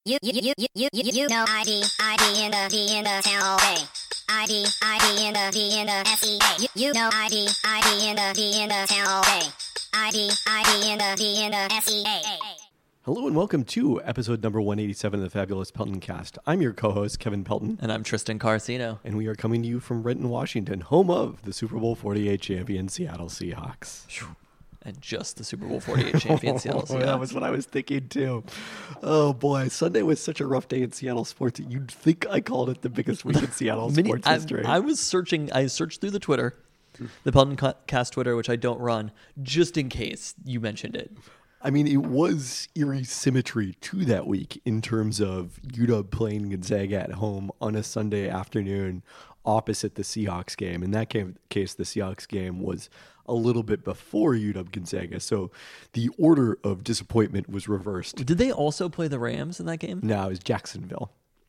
You know ID in the town all day. ID in the SEA. You know ID in the town all day. ID in the SEA. Hello and welcome to episode number 187 of the Fabulous Pelton Cast. I'm your co-host, Kevin Pelton. And I'm Tristan Carcino. And we are coming to you from Renton, Washington, home of the Super Bowl 48 champion Seattle Seahawks. And just the Super Bowl 48 champion Seattle Seahawks. That was what I was thinking too. Oh boy, Sunday was such a rough day in Seattle sports. You'd think I called it the biggest week in Seattle sports history. I searched through the Twitter, the Pelton Cast Twitter, which I don't run, just in case you mentioned it. I mean, it was eerie symmetry to that week in terms of UW playing Gonzaga at home on a Sunday afternoon opposite the Seahawks game. In that case, the Seahawks game was a little bit before UW Gonzaga, so the order of disappointment was reversed. Did they also play the Rams in that game? No, it was Jacksonville.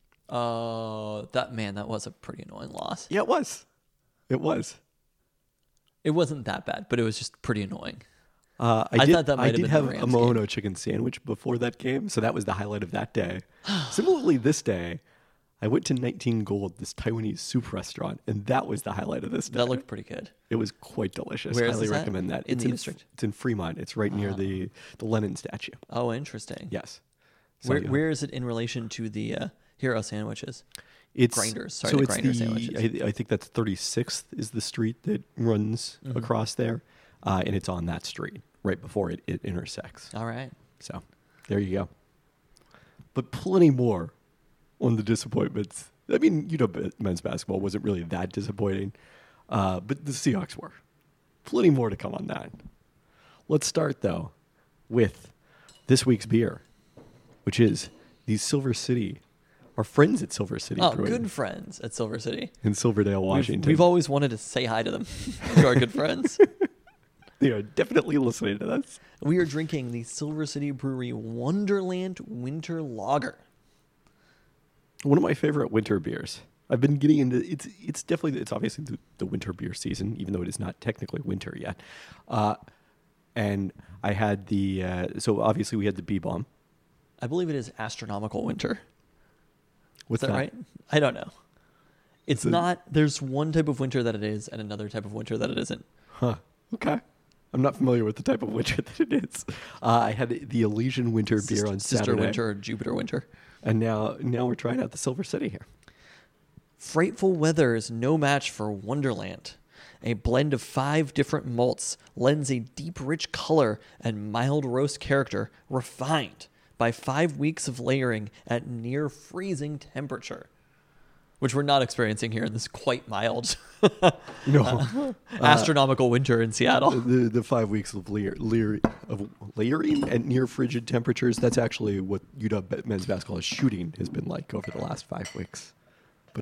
That was a pretty annoying loss. Yeah, it was. It was. It wasn't that bad, but it was just pretty annoying. I did have a Mono chicken sandwich before that game, so that was the highlight of that day. Similarly, this day, I went to 19 Gold, this Taiwanese soup restaurant, and that was the highlight of this day. That looked pretty good. It was quite delicious. Where I is highly this recommend that. In the district? It's in Fremont. It's right near the Lenin statue. Oh, interesting. Yes. So, where is it in relation to the Hero sandwiches? It's Grinders. Sorry, so the it's Grinders sandwiches. I think that's 36th is the street that runs across there, and it's on that street right before it intersects. All right. So there you go. But plenty more on the disappointments. I mean, men's basketball wasn't really that disappointing, but the Seahawks were. Plenty more to come on that. Let's start, though, with this week's beer, which is the Silver City. Our friends at Silver City Brewing. Good friends at Silver City. In Silverdale, Washington. We've always wanted to say hi to them, to our good friends. They are definitely listening to this. We are drinking the Silver City Brewery Wonderland Winter Lager. One of my favorite winter beers. I've been getting into it's definitely obviously the winter beer season, even though it is not technically winter yet. And I had so obviously we had the B-Bomb. I believe it is astronomical winter. What's that right? I don't know. It's not. There's one type of winter that it is, and another type of winter that it isn't. Huh. Okay. I'm not familiar with the type of winter that it is. I had the Elysian winter beer on Sister Saturday. Winter or Jupiter Winter. And now we're trying out the Silver City here. Frightful weather is no match for Wonderland. A blend of 5 different malts lends a deep, rich color and mild roast character, refined by 5 weeks of layering at near freezing temperature, which we're not experiencing here in this quite mild astronomical winter in Seattle. The 5 weeks of layering at near frigid temperatures, that's actually what UW men's basketball shooting has been like over the last 5 weeks. But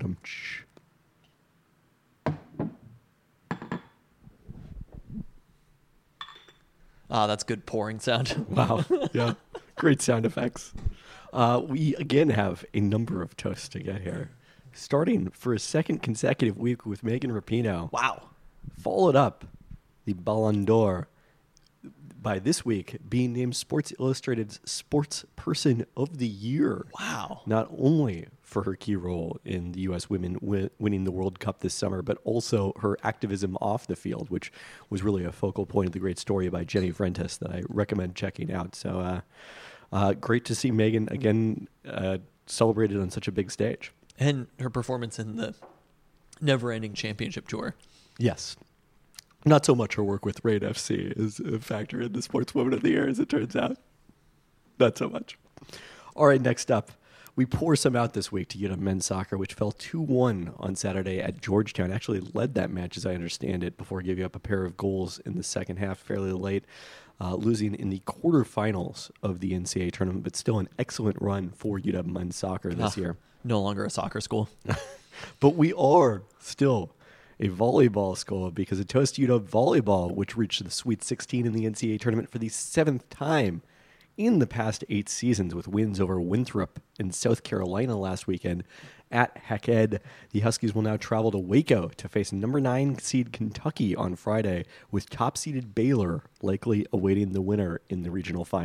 That's good pouring sound. Wow. Yeah. Great sound effects. We again have a number of toasts to get here. Starting for a second consecutive week with Megan Rapinoe. Wow. Followed up the Ballon d'Or by this week being named Sports Illustrated's Sports Person of the Year. Wow. Not only for her key role in the U.S. women winning the World Cup this summer, but also her activism off the field, which was really a focal point of the great story by Jenny Vrentas that I recommend checking out. So great to see Megan again celebrated on such a big stage. And her performance in the never-ending championship tour. Yes. Not so much her work with Raid FC is a factor in the Sportswoman of the Year, as it turns out. Not so much. All right, next up, we pour some out this week to UW men's soccer, which fell 2-1 on Saturday at Georgetown. Actually led that match, as I understand it, before giving up a pair of goals in the second half fairly late, losing in the quarterfinals of the NCAA tournament, but still an excellent run for UW men's soccer this year. No longer a soccer school. But we are still a volleyball school because it toast UW volleyball, which reached the Sweet 16 in the NCAA tournament for the 7th time in the past 8 seasons, with wins over Winthrop in South Carolina last weekend at Heck-Ed. The Huskies will now travel to Waco to face number 9 seed Kentucky on Friday, with top-seeded Baylor likely awaiting the winner in the regional final.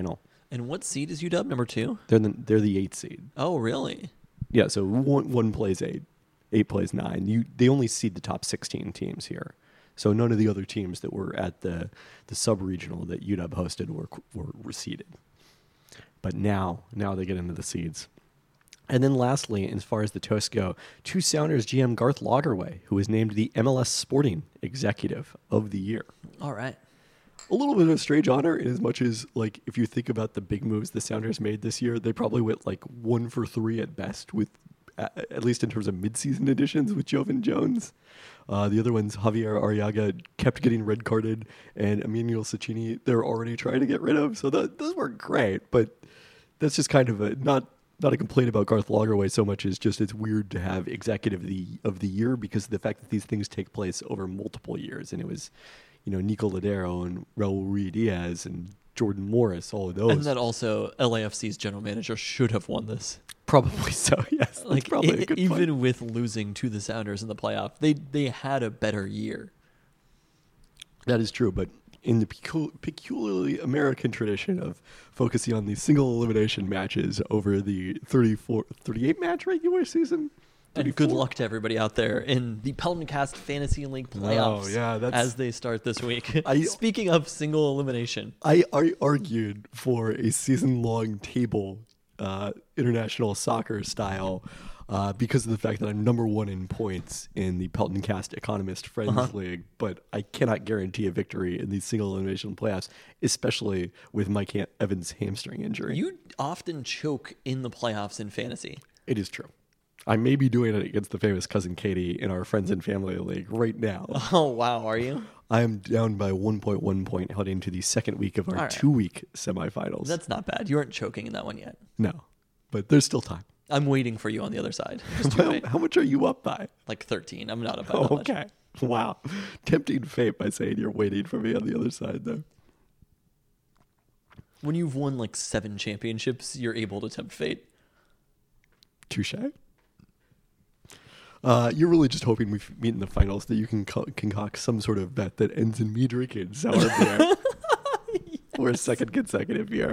And what seed is UW? Number 2? They're the 8th seed. Oh, really? Yeah, so one plays 8, 8 plays 9. They only seed the top 16 teams here. So none of the other teams that were at the sub-regional that UW hosted were seeded. But now they get into the seeds. And then lastly, as far as the toasts go, 2 Sounders GM Garth Lagerwey, who was named the MLS Sporting Executive of the Year. All right. A little bit of a strange honor in as much as, like, if you think about the big moves the Sounders made this year, they probably went, like, 1 for 3 at best with, at least in terms of midseason additions with Jovan Jones. The other ones, Javier Arriaga, kept getting red carded, and Emmanuel Cecchini, they're already trying to get rid of. So those were great, but that's just kind of not a complaint about Garth Lagerwey so much as just it's weird to have executive of the year because of the fact that these things take place over multiple years. And it was, Nico Ladero and Raul Ruiz Diaz and Jordan Morris, all of those. And that also LAFC's general manager should have won this. Probably so, yes. Like, probably a good even point. with losing to the Sounders in the playoff, they had a better year. That is true, but in the peculiarly American tradition of focusing on the single elimination matches over the 38 match regular season. And 34? good luck to everybody out there in the Pelton Cast Fantasy League playoffs as they start this week. Speaking of single elimination. I argued for a season-long table international soccer style because of the fact that I'm number 1 in points in the Pelton Cast Economist Friends League, but I cannot guarantee a victory in these single elimination playoffs, especially with Mike Evans' hamstring injury. You often choke in the playoffs in fantasy. It is true. I may be doing it against the famous cousin Katie in our Friends and Family League right now. Oh, wow. Are you? I am down by 1.1 point heading into the second week of our 2-week semifinals. That's not bad. You aren't choking in that one yet. No, but there's still time. I'm waiting for you on the other side. Just you wait. How much are you up by? Like 13. I'm not up by that much. Okay. Wow. Tempting fate by saying you're waiting for me on the other side, though. When you've won like 7 championships, you're able to tempt fate. Touche. You're really just hoping we meet in the finals that you can concoct some sort of bet that ends in me drinking sour beer for a second consecutive year.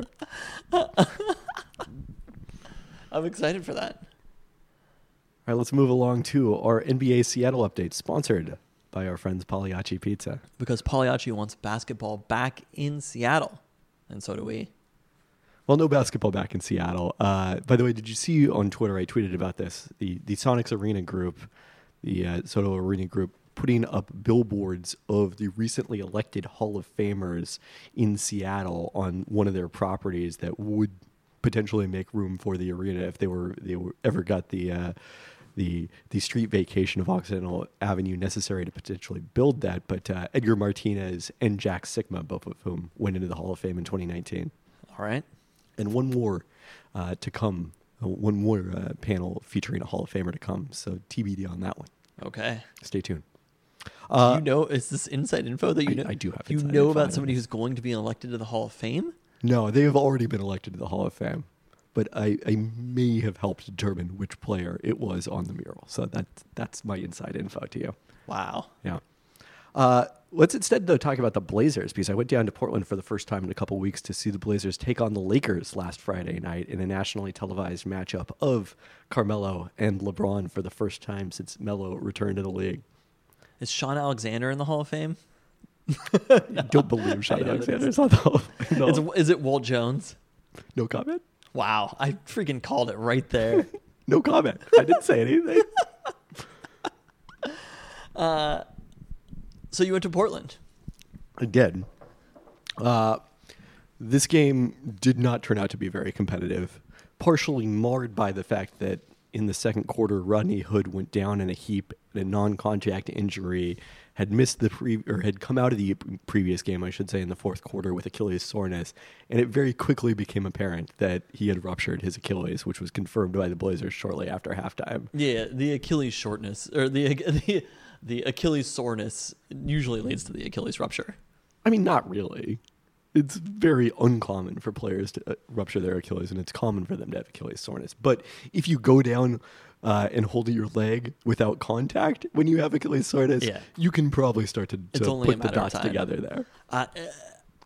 I'm excited for that. All right, let's move along to our NBA Seattle update, sponsored by our friends Pagliacci Pizza. Because Pagliacci wants basketball back in Seattle, and so do we. Well, no basketball back in Seattle. By the way, did you see on Twitter, I tweeted about this, the Sonics Arena Group, the Soto Arena Group, putting up billboards of the recently elected Hall of Famers in Seattle on one of their properties that would potentially make room for the arena if they ever got the street vacation of Occidental Avenue necessary to potentially build that. But Edgar Martinez and Jack Sikma, both of whom went into the Hall of Fame in 2019. All right. And one more to come, one more panel featuring a Hall of Famer to come. So TBD on that one. Okay. Stay tuned. Is this inside info that you know? I do have You inside know info about on somebody this. who's going to be elected to the Hall of Fame? No, they have already been elected to the Hall of Fame. But I may have helped determine which player it was on the mural. So that's my inside info to you. Wow. Yeah. Let's instead, though, talk about the Blazers, because I went down to Portland for the first time in a couple weeks to see the Blazers take on the Lakers last Friday night in a nationally televised matchup of Carmelo and LeBron for the first time since Melo returned to the league. Is Sean Alexander in the Hall of Fame? I don't believe Sean Alexander's on the Hall of Fame. No. Is it Walt Jones? No comment? Wow. I freaking called it right there. No comment. I didn't say anything. So you went to Portland. I did. This game did not turn out to be very competitive, partially marred by the fact that in the second quarter, Rodney Hood went down in a heap, a non-contact injury, had missed had come out of the previous game, I should say, in the fourth quarter with Achilles soreness, and it very quickly became apparent that he had ruptured his Achilles, which was confirmed by the Blazers shortly after halftime. Yeah, the Achilles shortness or the Achilles soreness usually leads to the Achilles rupture. I mean, not really. It's very uncommon for players to rupture their Achilles, and it's common for them to have Achilles soreness. But if you go down and hold your leg without contact when you have Achilles soreness, you can probably start to put the dots together there.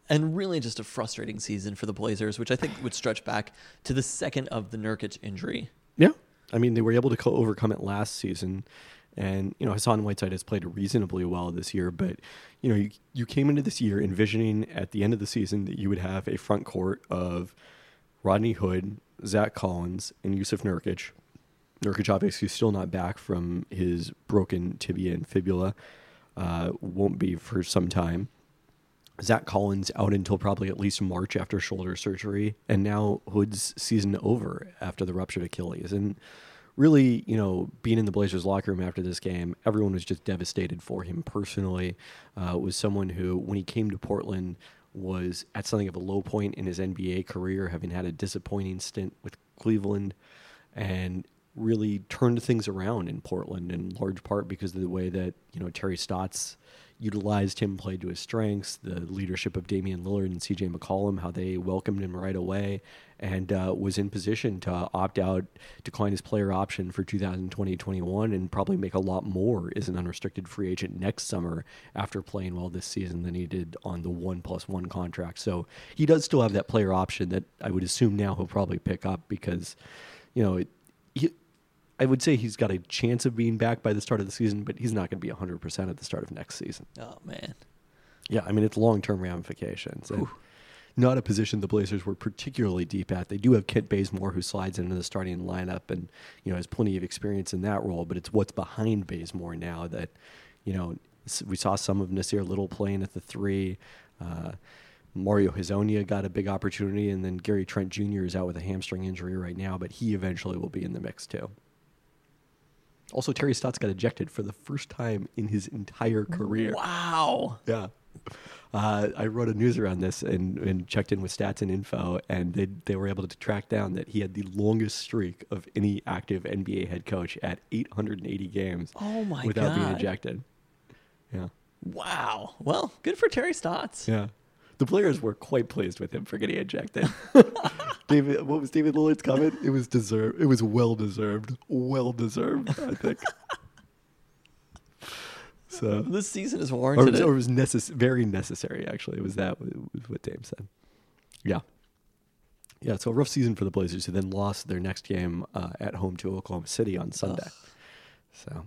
And really just a frustrating season for the Blazers, which I think would stretch back to the second of the Nurkic injury. Yeah. I mean, they were able to overcome it last season. And, Hassan Whiteside has played reasonably well this year. But, you came into this year envisioning at the end of the season that you would have a front court of Rodney Hood, Zach Collins, and Yusuf Nurkic. Nurkic obviously still not back from his broken tibia and fibula. Won't be for some time. Zach Collins out until probably at least March after shoulder surgery. And now Hood's season over after the ruptured Achilles. And really, being in the Blazers locker room after this game, everyone was just devastated for him personally. Was someone who, when he came to Portland, was at something of a low point in his NBA career, having had a disappointing stint with Cleveland, and really turned things around in Portland in large part because of the way that, Terry Stotts utilized him, played to his strengths, the leadership of Damian Lillard and CJ McCollum, how they welcomed him right away, and was in position to opt out, decline his player option for 2020-21, and probably make a lot more as an unrestricted free agent next summer after playing well this season than he did on the 1+1 contract. So he does still have that player option that I would assume now he'll probably pick up because, I would say he's got a chance of being back by the start of the season, but he's not going to be 100% at the start of next season. Oh, man. Yeah, I mean, it's long-term ramifications. And not a position the Blazers were particularly deep at. They do have Kent Bazemore, who slides into the starting lineup and, has plenty of experience in that role, but it's what's behind Bazemore now that, we saw some of Nasir Little playing at the 3. Mario Hezonja got a big opportunity, and then Gary Trent Jr. is out with a hamstring injury right now, but he eventually will be in the mix too. Also, Terry Stotts got ejected for the first time in his entire career. Wow. Yeah. I wrote a news around this and checked in with Stats and Info, and they were able to track down that he had the longest streak of any active NBA head coach at 880 games without being ejected. Yeah. Wow. Well, good for Terry Stotts. Yeah. The players were quite pleased with him for getting ejected. What was David Lillard's comment? It was deserved. It was well deserved. Well deserved, I think. So this season is warranted. Or it was very necessary, actually. It was what Dame said. Yeah. Yeah, so a rough season for the Blazers, who then lost their next game at home to Oklahoma City on Sunday. So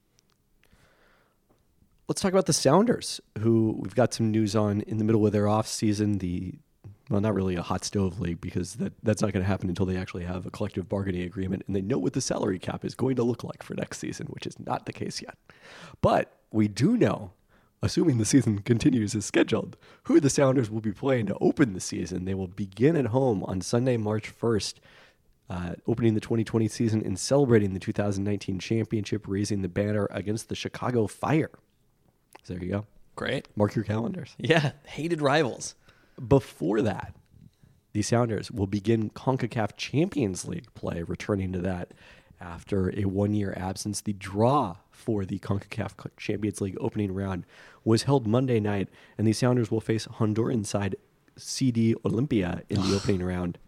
let's talk about the Sounders, who we've got some news on in the middle of their off season. Well, not really a hot stove league, because that's not going to happen until they actually have a collective bargaining agreement and they know what the salary cap is going to look like for next season, which is not the case yet. But we do know, assuming the season continues as scheduled, who the Sounders will be playing to open the season. They will begin at home on Sunday, March 1st, opening the 2020 season and celebrating the 2019 championship, raising the banner against the Chicago Fire. So there you go. Great. Mark your calendars. Yeah, hated rivals. Before that, the Sounders will begin CONCACAF Champions League play, returning to that after a one-year absence. The draw for the CONCACAF Champions League opening round was held Monday night, and the Sounders will face Honduran side CD Olympia in the opening round.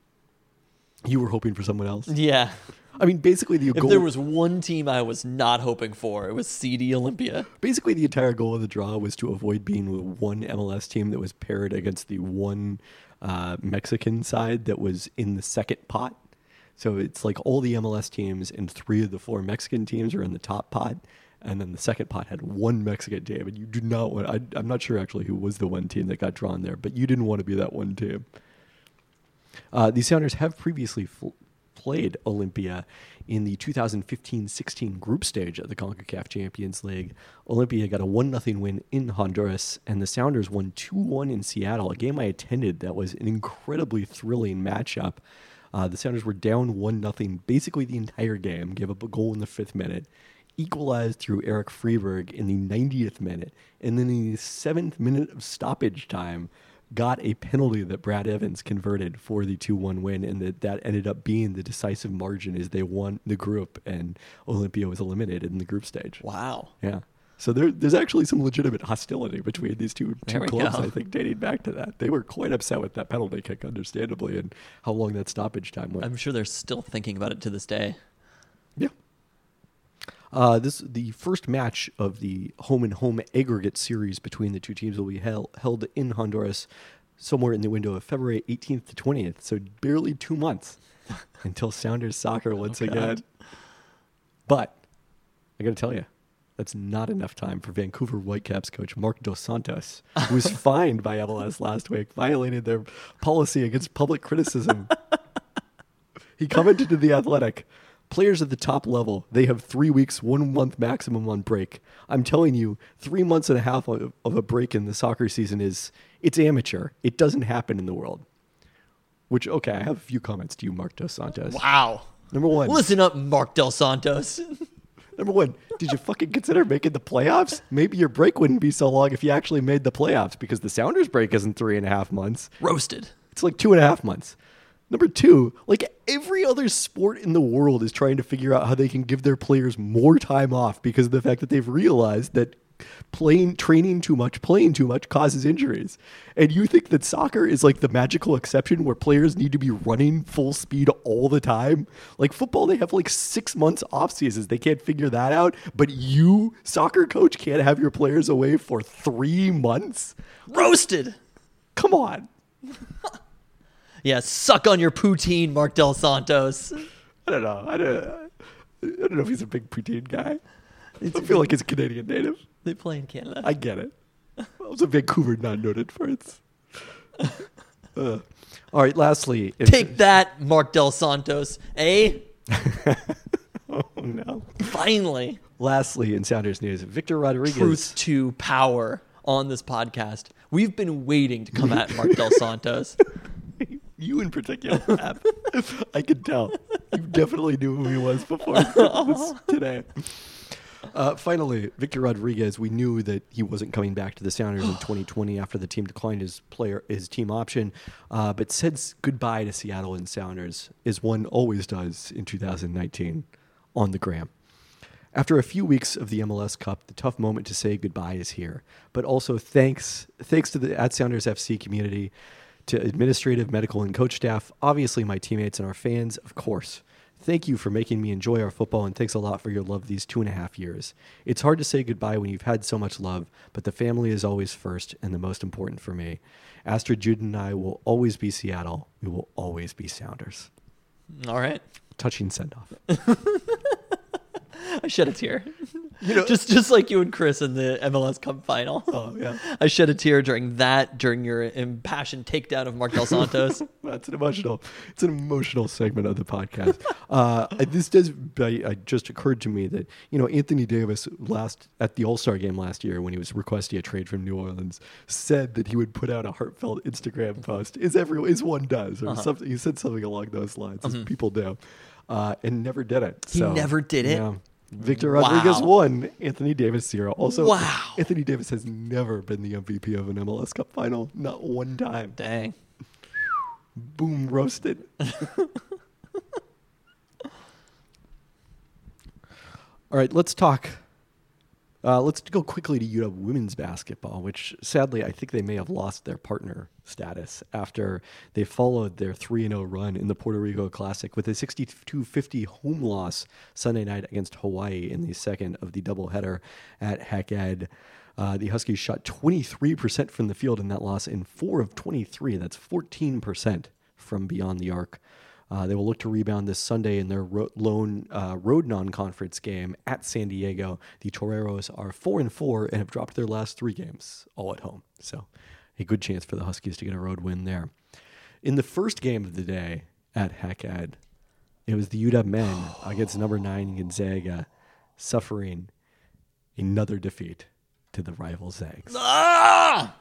You were hoping for someone else? Yeah. I mean, basically if there was one team I was not hoping for, it was CD Olympia. Basically, the entire goal of the draw was to avoid being with one MLS team that was paired against the one Mexican side that was in the second pot. So it's like all the MLS teams and 3 of the 4 Mexican teams are in the top pot, and then the second pot had one Mexican team. And you do not want... I'm not sure actually who was the one team that got drawn there, but you didn't want to be that one team. The Sounders have previously played Olympia in the 2015-16 group stage of the CONCACAF Champions League. Olympia got a 1-0 win in Honduras, and the Sounders won 2-1 in Seattle, a game I attended that was an incredibly thrilling matchup. The Sounders were down 1-0 basically the entire game, gave up a goal in the 5th minute, equalized through Eric Freeberg in the 90th minute, and then in the 7th minute of stoppage time, got a penalty that Brad Evans converted for the 2-1 win, and that ended up being the decisive margin as they won the group, and Olympia was eliminated in the group stage. Wow. Yeah. So there's actually some legitimate hostility between these two clubs, I think, dating back to that. They were quite upset with that penalty kick, understandably, and how long that stoppage time went. I'm sure they're still thinking about it to this day. Yeah. The first match of the home and home aggregate series between the two teams will be held in Honduras somewhere in the window of February 18th to 20th. So barely 2 months until Sounders soccer once again. But I got to tell you, that's not enough time for Vancouver Whitecaps coach Mark Dos Santos, who was fined by MLS last week, violated their policy against public criticism. He commented to The Athletic, "Players at the top level, they have 3 weeks, 1 month maximum on break. I'm telling you, 3 months and a half of a break in the soccer season it's amateur. It doesn't happen in the world." Which, okay, I have a few comments to you, Mark Dos Santos. Wow. Number one. Listen up, Mark Dos Santos. Number one, did you fucking consider making the playoffs? Maybe your break wouldn't be so long if you actually made the playoffs, because the Sounders break isn't 3.5 months. Roasted. It's like 2.5 months. Number two, like every other sport in the world is trying to figure out how they can give their players more time off because of the fact that they've realized that training too much, playing too much causes injuries. And you think that soccer is like the magical exception where players need to be running full speed all the time? Like football, they have like 6 months off seasons. They can't figure that out. But you, soccer coach, can't have your players away for 3 months? Roasted. Come on. Yeah, suck on your poutine, Mark Dos Santos. I don't know. I don't know if he's a big poutine guy. I feel like he's a Canadian native. They play in Canada. I get it. I was in Vancouver, not noted for its. All right, lastly. Take that, Mark Dos Santos. Eh? Oh, no. Finally. Lastly, in Sounders news, Victor Rodriguez. Truth to power on this podcast. We've been waiting to come at Mark Dos Santos. You in particular, Ab. I could tell. You definitely knew who he was before this today. Finally, Victor Rodriguez, we knew that he wasn't coming back to the Sounders in 2020 after the team declined his team option, but said goodbye to Seattle and Sounders, as one always does in 2019 on the gram. After a few weeks of the MLS Cup, the tough moment to say goodbye is here. But also thanks to the @Sounders FC community, to administrative, medical, and coach staff, obviously my teammates and our fans, of course. Thank you for making me enjoy our football, and thanks a lot for your love these 2.5 years. It's hard to say goodbye when you've had so much love, but the family is always first and the most important for me. Astrid, Jude, and I will always be Seattle. We will always be Sounders. All right. Touching send-off. I shed a tear. You know, just like you and Chris in the MLS Cup final. Oh, yeah. I shed a tear during your impassioned takedown of Mark Dos Santos. It's an emotional segment of the podcast. This does just occurred to me that, Anthony Davis at the All-Star game last year, when he was requesting a trade from New Orleans, said that he would put out a heartfelt Instagram post, as one does, or something. He said something along those lines, as people do, and never did it. He never did it? Yeah. Victor Rodriguez won. Anthony Davis 0. Also, wow. Anthony Davis has never been the MVP of an MLS Cup final. Not one time. Dang. Boom, roasted. All right, let's talk. Let's go quickly to UW women's basketball, which sadly I think they may have lost their partner status after they followed their 3-0 run in the Puerto Rico Classic with a 62-50 home loss Sunday night against Hawaii in the second of the doubleheader at Heck Ed. The Huskies shot 23% from the field in that loss in 4 of 23. That's 14% from beyond the arc. They will look to rebound this Sunday in their lone road non-conference game at San Diego. The Toreros are 4-4 and have dropped their last 3 games, all at home. So a good chance for the Huskies to get a road win there. In the first game of the day at Heck Ed, it was the UW men against number 9 Gonzaga, suffering another defeat to the rival Zags. Ah!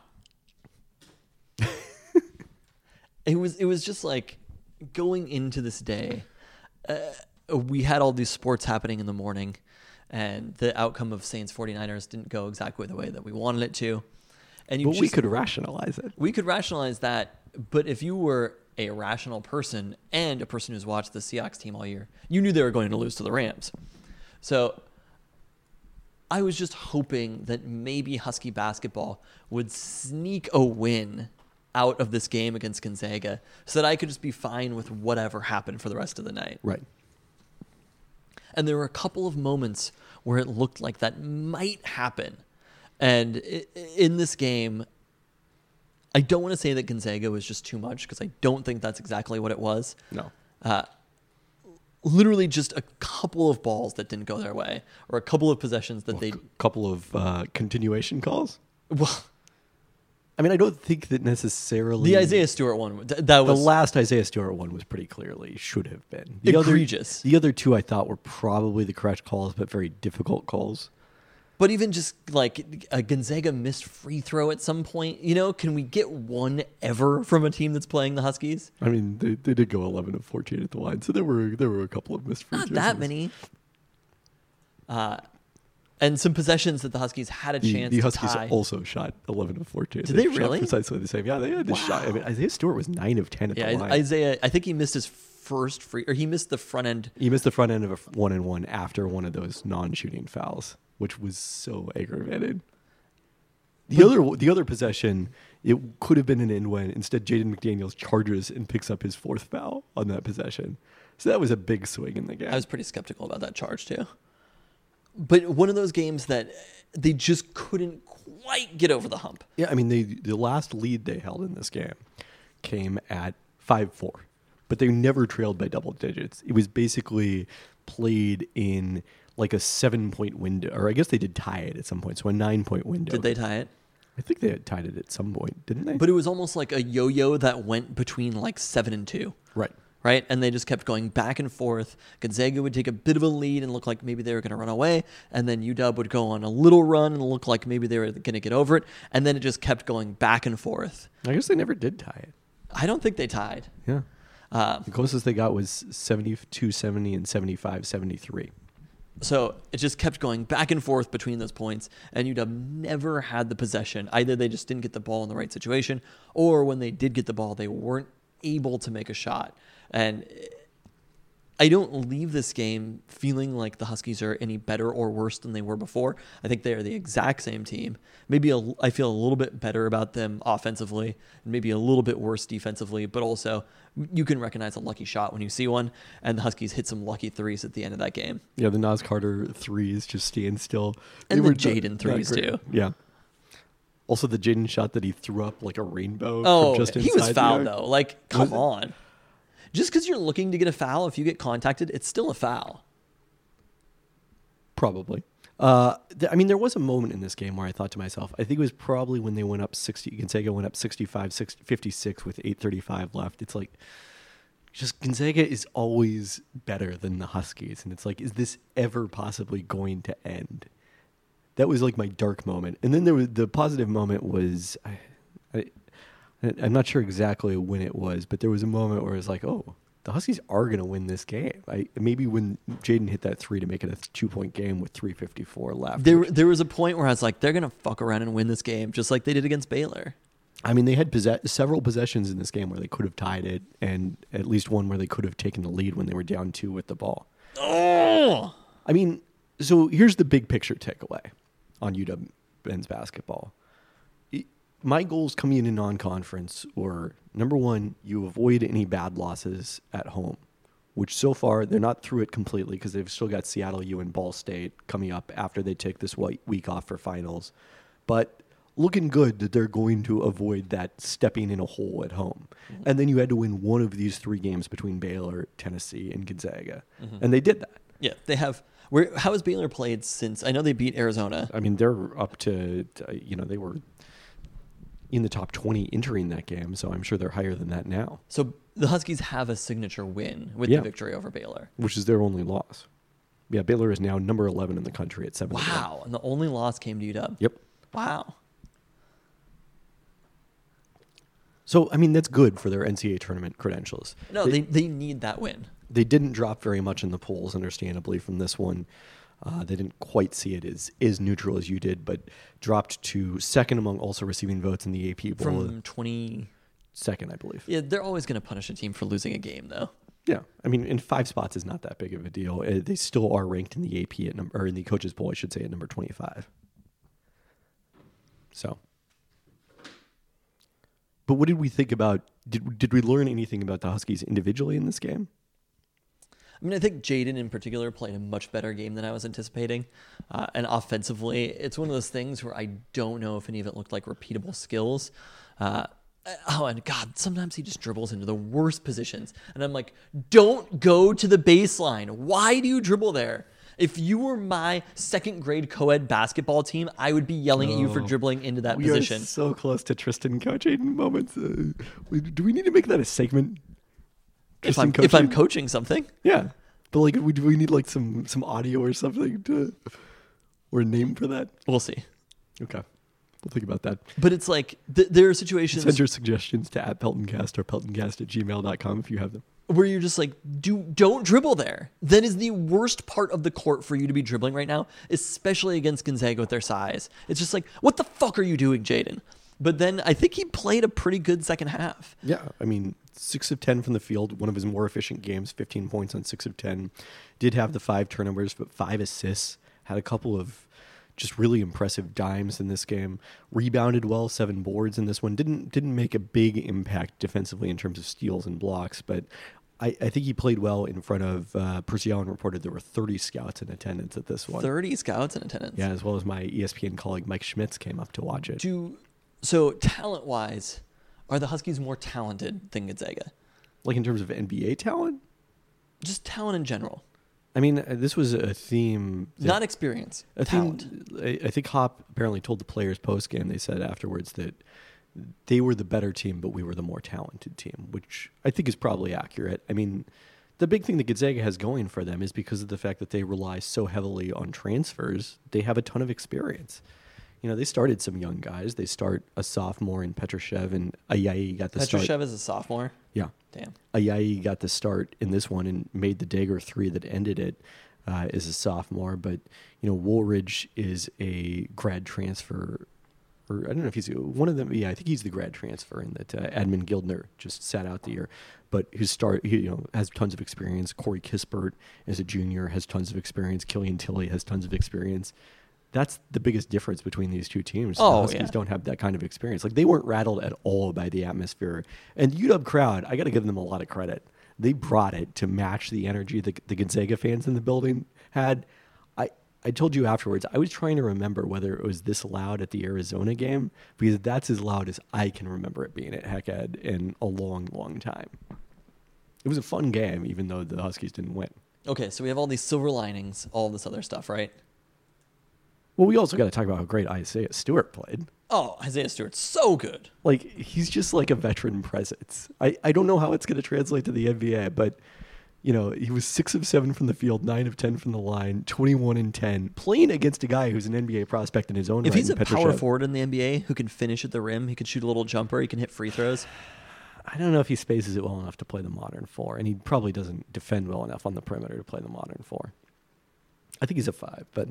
It was just like, going into this day, we had all these sports happening in the morning, and the outcome of Saints 49ers didn't go exactly the way that we wanted it to. And we could rationalize it. We could rationalize that, but if you were a rational person and a person who's watched the Seahawks team all year, you knew they were going to lose to the Rams. So I was just hoping that maybe Husky basketball would sneak a win out of this game against Gonzaga so that I could just be fine with whatever happened for the rest of the night. Right. And there were a couple of moments where it looked like that might happen. And in this game, I don't want to say that Gonzaga was just too much, because I don't think that's exactly what it was. No. Literally just a couple of balls that didn't go their way, or a couple of possessions that they... couple of continuation calls. Well, I mean, I don't think that necessarily... the Isaiah Stewart one, that The was... last Isaiah Stewart one was pretty clearly should have been. Egregious. The other two I thought were probably the correct calls, but very difficult calls. But even just like a Gonzaga missed free throw at some point, can we get one ever from a team that's playing the Huskies? I mean, they did go 11 of 14 at the line, so there were a couple of missed free Not throws. that many. And some possessions that the Huskies had a chance The to Huskies tie. also shot 11 of 14. Did they shot really? Precisely the same. Yeah, they had this shot. I mean, Isaiah Stewart was 9 of 10 at the line. Isaiah, I think he missed his first he missed the front end. He missed the front end of a 1-and-1 after one of those non-shooting fouls, which was so aggravating. The other possession, it could have been an in-win. Instead, Jaden McDaniels charges and picks up his fourth foul on that possession. So that was a big swing in the game. I was pretty skeptical about that charge too. But one of those games that they just couldn't quite get over the hump. Yeah, I mean, the last lead they held in this game came at 5-4, but they never trailed by double digits. It was basically played in like a 7-point window, or I guess they did tie it at some point, so a 9-point window. Did they tie it? I think they had tied it at some point, didn't they? But it was almost like a yo-yo that went between like 7 and 2. Right? And they just kept going back and forth. Gonzaga would take a bit of a lead and look like maybe they were going to run away. And then UW would go on a little run and look like maybe they were going to get over it. And then it just kept going back and forth. I guess they never did tie it. I don't think they tied. Yeah. The closest they got was 72-70 and 75-73. So it just kept going back and forth between those points, and UW never had the possession. Either they just didn't get the ball in the right situation, or when they did get the ball, they weren't able to make a shot. And I don't leave this game feeling like the Huskies are any better or worse than they were before. I think they are the exact same team. Maybe I feel a little bit better about them offensively, and maybe a little bit worse defensively, but also you can recognize a lucky shot when you see one, and the Huskies hit some lucky threes at the end of that game. Yeah, the Nas Carter threes just stand still. And the Jaden threes too. Yeah. Also the Jaden shot that he threw up like a rainbow. Oh, from just he was inside fouled the arc. though. Like, come on. Just because you're looking to get a foul, if you get contacted, it's still a foul. Probably. I mean, there was a moment in this game where I thought to myself, I think it was probably when they went up 60. Gonzaga went up 56 with 8:35 left. It's like, just Gonzaga is always better than the Huskies. And it's like, is this ever possibly going to end? That was like my dark moment. And then there was the positive moment was, I'm not sure exactly when it was, but there was a moment where it was like, oh, the Huskies are going to win this game. Maybe when Jaden hit that three to make it a 2-point game with 3:54 left. There was a point where I was like, they're going to fuck around and win this game, just like they did against Baylor. I mean, they had several possessions in this game where they could have tied it, and at least one where they could have taken the lead when they were down 2 with the ball. Oh! I mean, so here's the big picture takeaway on UW men's basketball. My goals coming in non-conference were, number one, you avoid any bad losses at home, which so far they're not through it completely because they've still got Seattle U and Ball State coming up after they take this week off for finals. But looking good that they're going to avoid that stepping in a hole at home. Mm-hmm. And then you had to win one of these 3 games between Baylor, Tennessee, and Gonzaga. Mm-hmm. And they did that. Yeah, they have. How has Baylor played since? I know they beat Arizona. I mean, they're up to, they were in the top 20 entering that game, so I'm sure they're higher than that now. So the Huskies have a signature win with the victory over Baylor. Which is their only loss. Yeah, Baylor is now number 11 in the country at 7. Wow, and the only loss came to UW. Yep. Wow. So, I mean, that's good for their NCAA tournament credentials. No, they need that win. They didn't drop very much in the polls, understandably, from this one. They didn't quite see it as neutral as you did, but dropped to second among also receiving votes in the AP poll. From 22nd, I believe. Yeah, they're always going to punish a team for losing a game, though. Yeah, I mean, in 5 spots is not that big of a deal. They still are ranked in the AP or in the coaches poll, I should say, at number 25. So, but what did we think about? Did we learn anything about the Huskies individually in this game? I mean, I think Jaden in particular played a much better game than I was anticipating. And offensively, it's one of those things where I don't know if any of it looked like repeatable skills. And God, sometimes he just dribbles into the worst positions. And I'm like, don't go to the baseline. Why do you dribble there? If you were my second grade co-ed basketball team, I would be yelling at you for dribbling into that position. We are so close to Tristan coaching moments. Do we need to make that a segment? If I'm coaching something. Yeah. But like, do we need like some audio or something or a name for that? We'll see. Okay. We'll think about that. But it's like, there are situations. Send your suggestions to @PeltonCast or peltoncast@gmail.com if you have them. Where you're just like, don't dribble there. That is the worst part of the court for you to be dribbling right now, especially against Gonzaga with their size. It's just like, what the fuck are you doing, Jaden? But then I think he played a pretty good second half. Yeah, I mean, 6 of 10 from the field, one of his more efficient games, 15 points on 6 of 10. Did have the 5 turnovers, but 5 assists. Had a couple of just really impressive dimes in this game. Rebounded well, 7 boards in this one. Didn't make a big impact defensively in terms of steals and blocks, but I think he played well in front of Percy Allen reported there were 30 scouts in attendance at this one. 30 scouts in attendance? Yeah, as well as my ESPN colleague Mike Schmitz came up to watch it. So talent-wise, are the Huskies more talented than Gonzaga? Like in terms of NBA talent? Just talent in general. I mean, this was a theme. Not experience, talent. I think Hop apparently told the players post-game, they said afterwards that they were the better team, but we were the more talented team, which I think is probably accurate. I mean, the big thing that Gonzaga has going for them is because of the fact that they rely so heavily on transfers, they have a ton of experience. You know, they started some young guys. They start a sophomore in Petrushev, and Ayayi got the start. Petrushev is a sophomore? Yeah. Damn. Ayayi got the start in this one and made the dagger 3 that ended it as a sophomore. But, you know, Woolridge is a grad transfer, or I don't know if he's one of them. Yeah, I think he's the grad transfer, and that Admin Gildner just sat out the year. But his has tons of experience. Corey Kispert as a junior has tons of experience. Killian Tilly has tons of experience. That's the biggest difference between these two teams. The Huskies don't have that kind of experience. Like, they weren't rattled at all by the atmosphere. And the UW crowd, I got to give them a lot of credit. They brought it to match the energy the Gonzaga fans in the building had. I told you afterwards, I was trying to remember whether it was this loud at the Arizona game, because that's as loud as I can remember it being at Heckhead in a long, long time. It was a fun game, even though the Huskies didn't win. Okay, so we have all these silver linings, all this other stuff, right? Well, we also got to talk about how great Isaiah Stewart played. Oh, Isaiah Stewart's so good. Like, he's just like a veteran presence. I don't know how it's going to translate to the NBA, but, you know, he was 6 of 7 from the field, 9 of 10 from the line, 21 and 10, playing against a guy who's an NBA prospect in his own right. If he's a power forward in the NBA who can finish at the rim, he can shoot a little jumper, he can hit free throws. I don't know if he spaces it well enough to play the modern 4, and he probably doesn't defend well enough on the perimeter to play the modern 4. I think he's a 5, but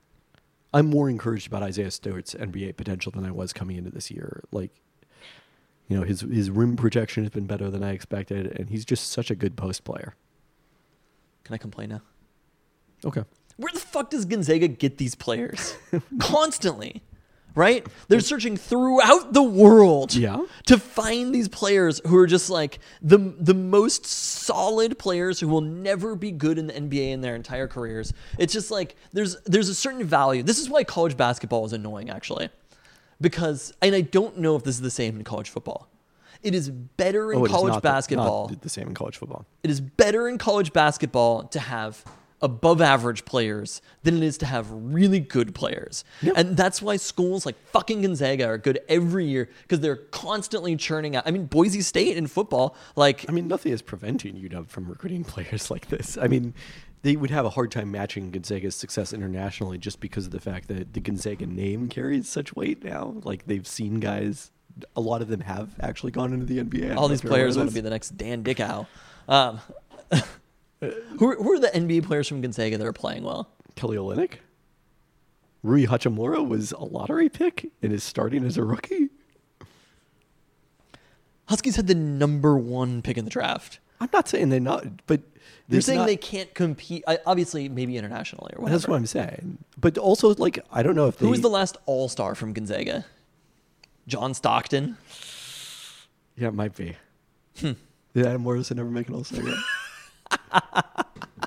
I'm more encouraged about Isaiah Stewart's NBA potential than I was coming into this year. Like, you know, his rim protection has been better than I expected, and he's just such a good post player. Can I complain now? Okay. Where the fuck does Gonzaga get these players? Constantly. Right? They're searching throughout the world to find these players who are just like the most solid players who will never be good in the NBA in their entire careers. It's just like there's a certain value. This is why college basketball is annoying, actually. Because, and I don't know if this is the same in college football. It is better in college basketball. Not the same in college football. It is better in college basketball to have above average players than it is to have really good players. Yep. And that's why schools like fucking Gonzaga are good every year, because they're constantly churning out. I mean, Boise State in football, nothing is preventing UW from recruiting players like this. I mean, they would have a hard time matching Gonzaga's success internationally just because of the fact that the Gonzaga name carries such weight now. Like, they've seen guys, a lot of them have actually gone into the NBA. All these players want to be the next Dan Dickau. Who are the NBA players from Gonzaga that are playing well? Kelly Olynyk. Rui Hachimura was a lottery pick and is starting as a rookie. Huskies had the number 1 pick in the draft. I'm not saying they're not, but you're saying they can't compete. Obviously, maybe internationally or whatever. That's what I'm saying. But also, like, I don't know if who was the last All-Star from Gonzaga? John Stockton. Yeah, it might be. Did Adam Morrison ever make an All-Star yet?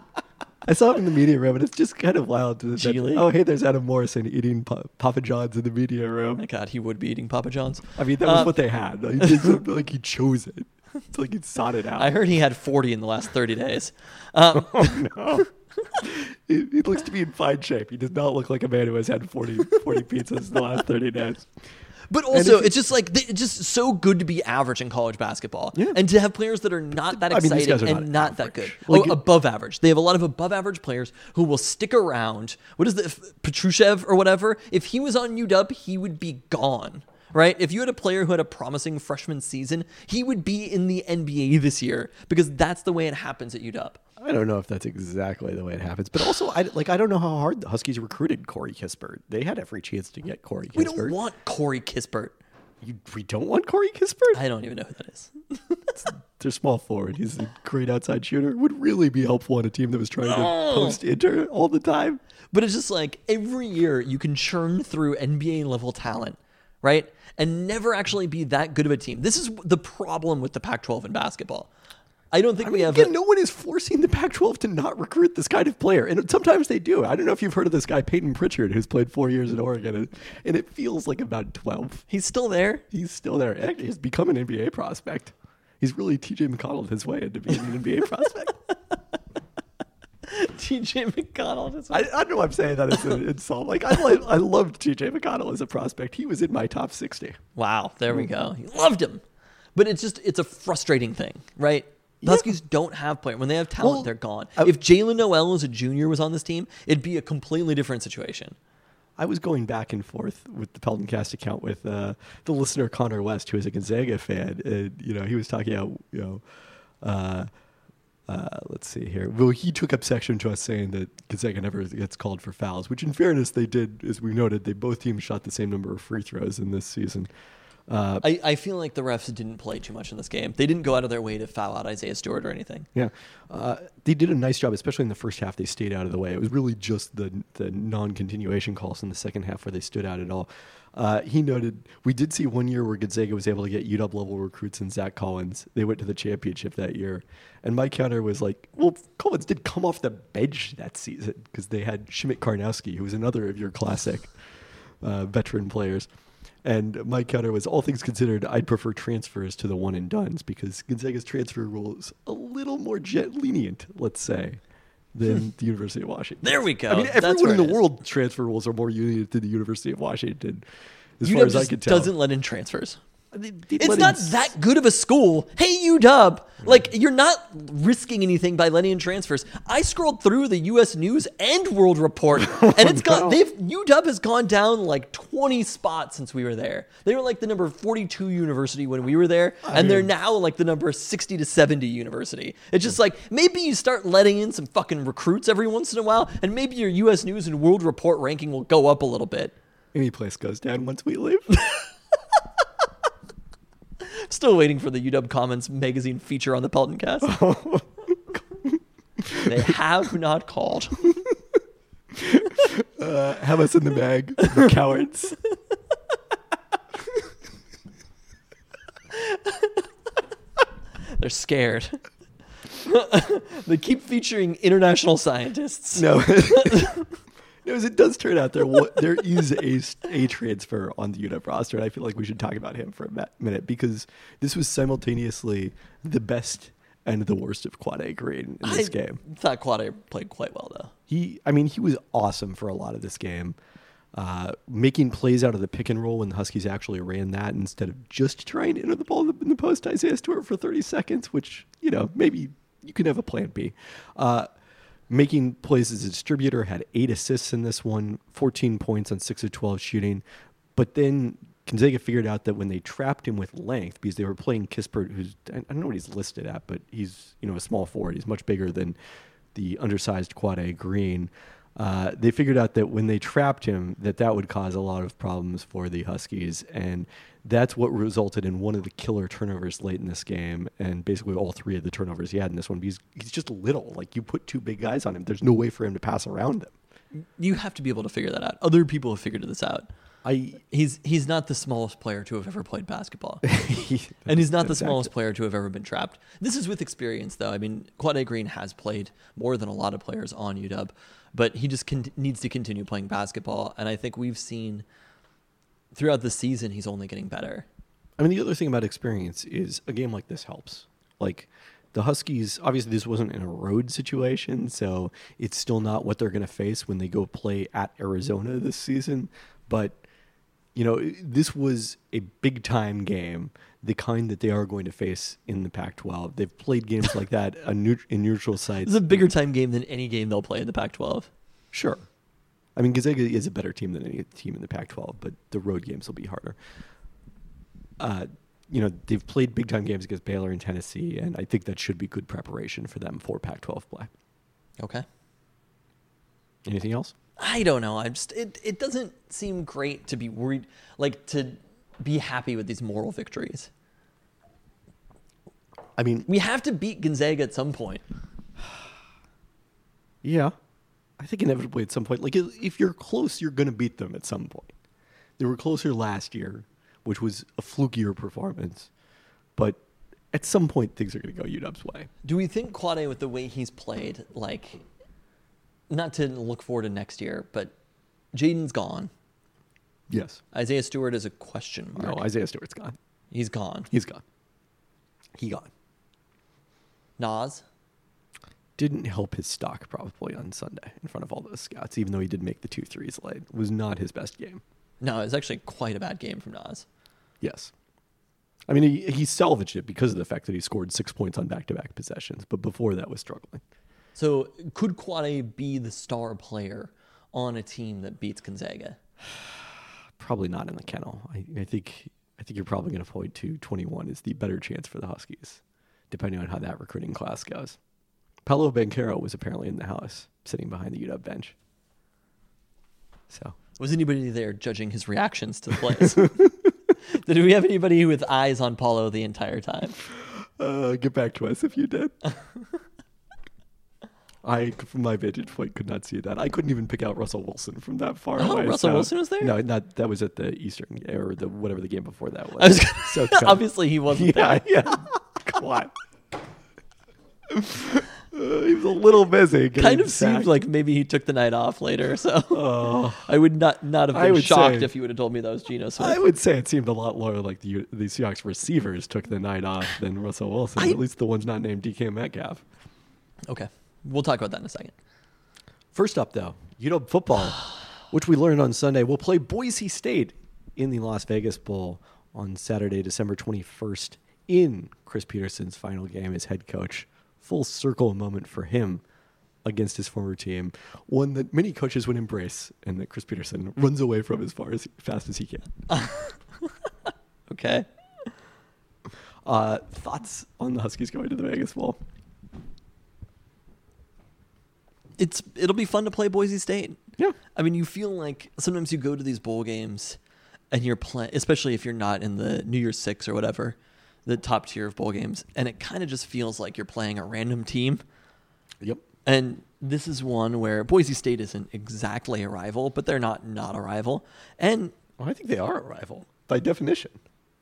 I saw him in the media room, and it's just kind of wild. G League? Oh, hey, there's Adam Morrison eating Papa John's in the media room. My God, he would be eating Papa John's. I mean, that was what they had. Like, like he chose it. It's like he sought it out. I heard he had 40 in the last 30 days. Oh, no. He looks to be in fine shape. He does not look like a man who has had 40 pizzas in the last 30 days. But also, it's just like it's just so good to be average in college basketball, and to have players that are not that exciting these guys are and not that average. good. Like, Above average. They have a lot of above average players who will stick around. What is the Petrushev or whatever? If he was on UW, he would be gone. Right? If you had a player who had a promising freshman season, he would be in the NBA this year because that's the way it happens at UW. I don't know if that's exactly the way it happens, but also, I don't know how hard the Huskies recruited Corey Kispert. They had every chance to get Corey Kispert. We don't want Corey Kispert. We don't want Corey Kispert? I don't even know who that is. They're small forward. He's a great outside shooter. Would really be helpful on a team that was trying to post inter all the time. But it's just like every year you can churn through NBA level talent, right? And never actually be that good of a team. This is the problem with the Pac-12 in basketball. I don't think we have. Again, no one is forcing the Pac-12 to not recruit this kind of player, and sometimes they do. I don't know if you've heard of this guy Peyton Pritchard, who's played 4 years in Oregon, and it feels like about 12. He's still there. He's still there. Actually, he's become an NBA prospect. He's really T.J. McConnell his way into being an NBA prospect. T.J. McConnell. Is I don't know why I'm saying that as an insult. Like I loved T.J. McConnell as a prospect. He was in my top 60. Wow, there we go. You loved him, but it's a frustrating thing, right? The Huskies don't have players. When they have talent, they're gone. If Jalen Noel as a junior was on this team, it'd be a completely different situation. I was going back and forth with the Pelton Cast account with the listener Connor West, who is a Gonzaga fan, and he was talking about let's see here. Well, he took exception to us saying that Gonzaga never gets called for fouls, which in fairness they did, as we noted. They both teams shot the same number of free throws in this season. I feel like the refs didn't play too much in this game. They didn't go out of their way to foul out Isaiah Stewart or anything. Yeah. They did a nice job, especially in the first half. They stayed out of the way. It was really just the non-continuation calls in the second half where they stood out at all. He noted, we did see 1 year where Gonzaga was able to get UW-level recruits and Zach Collins. They went to the championship that year. And my counter was like, well, Collins did come off the bench that season because they had Schmidt Karnowski, who was another of your classic veteran players. And my counter was, all things considered, I'd prefer transfers to the one-and-dones because Gonzaga's transfer rule is a little more lenient, let's say, than the University of Washington. There we go. I mean, everyone in the world transfer rules are more lenient than the University of Washington, as far as I can tell. Doesn't let in transfers. It's It's not that good of a school. Hey, UW. Like, you're not risking anything by letting in transfers. I scrolled through the U.S. News and World Report, and it's UW has gone down like 20 spots since we were there. They were like the number 42 university when we were there, and they're now like the number 60 to 70 university. It's just like, maybe you start letting in some fucking recruits every once in a while, and maybe your U.S. News and World Report ranking will go up a little bit. Any place goes down once we leave. Still waiting for the UW Commons magazine feature on the Pelton Cast. They have not called. Have us in the bag, the cowards. They're scared. They keep featuring international scientists. No. No, as it does turn out, there is a transfer on the UW roster, and I feel like we should talk about him for a minute because this was simultaneously the best and the worst of Quade Green in this game. I thought Quade played quite well, though. He was awesome for a lot of this game, making plays out of the pick and roll when the Huskies actually ran that instead of just trying to enter the ball in the post to Isaiah Stewart for 30 seconds, which, maybe you could have a plan B. Making plays as a distributor, had 8 assists in this one, 14 points on 6 of 12 shooting. But then Gonzaga figured out that when they trapped him with length, because they were playing Kispert, who's, I don't know what he's listed at, but he's a small forward. He's much bigger than the undersized Quade Green. They figured out that when they trapped him, that would cause a lot of problems for the Huskies. And that's what resulted in one of the killer turnovers late in this game. And basically all 3 of the turnovers he had in this one, because he's just little. Like, you put 2 big guys on him, there's no way for him to pass around them. You have to be able to figure that out. Other people have figured this out. He's not the smallest player to have ever played basketball. And he's not the smallest player to have ever been trapped. This is with experience, though. I mean, Quade Green has played more than a lot of players on UW, but he just needs to continue playing basketball. And I think we've seen throughout the season, he's only getting better. I mean, the other thing about experience is a game like this helps. Like, the Huskies, obviously this wasn't in a road situation, so it's still not what they're going to face when they go play at Arizona this season. But, you know, this was a big-time game, the kind that they are going to face in the Pac-12. They've played games like that in neutral sites. It's a bigger time game than any game they'll play in the Pac-12. Sure. I mean, Gonzaga is a better team than any team in the Pac-12, but the road games will be harder. You know, they've played big-time games against Baylor and Tennessee, and I think that should be good preparation for them for Pac-12 play. Okay. Anything else? I don't know. It doesn't seem great to be worried, like to be happy with these moral victories. I mean, we have to beat Gonzaga at some point. Yeah. I think inevitably at some point, like if you're close, you're going to beat them at some point. They were closer last year, which was a flukier performance. But at some point, things are going to go UW's way. Do we think Quade, with the way he's played, like, not to look forward to next year, but Jaden's gone. Yes. Isaiah Stewart is a question mark. No, Isaiah Stewart's gone. He's gone. He's gone. He gone. Nas? Didn't help his stock probably on Sunday in front of all those scouts, even though he did make the 2 threes late. It was not his best game. No, it was actually quite a bad game from Nas. Yes. I mean, he salvaged it because of the fact that he scored 6 points on back-to-back possessions, but before that was struggling. So could Quade be the star player on a team that beats Gonzaga? Probably not in the kennel. I think you're probably going to point to 21 is the better chance for the Huskies, depending on how that recruiting class goes. Paolo Banchero was apparently in the house, sitting behind the UW bench. So was anybody there judging his reactions to the plays? Did we have anybody with eyes on Paulo the entire time? Get back to us if you did. I, from my vantage point, could not see that. I couldn't even pick out Russell Wilson from that far away. Russell Wilson was there? No, not that was at the Eastern or the whatever the game before that was. I was gonna, so obviously he wasn't there. Yeah. Come on. He was a little busy. Kind of seemed like maybe he took the night off later. So I would not have been shocked if you would have told me that was Geno Smith. I would say it seemed a lot more like the Seahawks receivers took the night off than Russell Wilson. At least the ones not named DK Metcalf. Okay. We'll talk about that in a second. First up, though, UW football, which we learned on Sunday, will play Boise State in the Las Vegas Bowl on Saturday, December 21st, in Chris Peterson's final game as head coach. Full circle moment for him against his former team, one that many coaches would embrace and that Chris Peterson runs away from as fast as he can. Okay. Thoughts on the Huskies going to the Vegas Bowl? It'll be fun to play Boise State. Yeah. I mean, you feel like sometimes you go to these bowl games and you're playing, especially if you're not in the New Year's Six or whatever, the top tier of bowl games, and it kind of just feels like you're playing a random team. Yep. And this is one where Boise State isn't exactly a rival, but they're not a rival. And well, I think they are a rival by definition.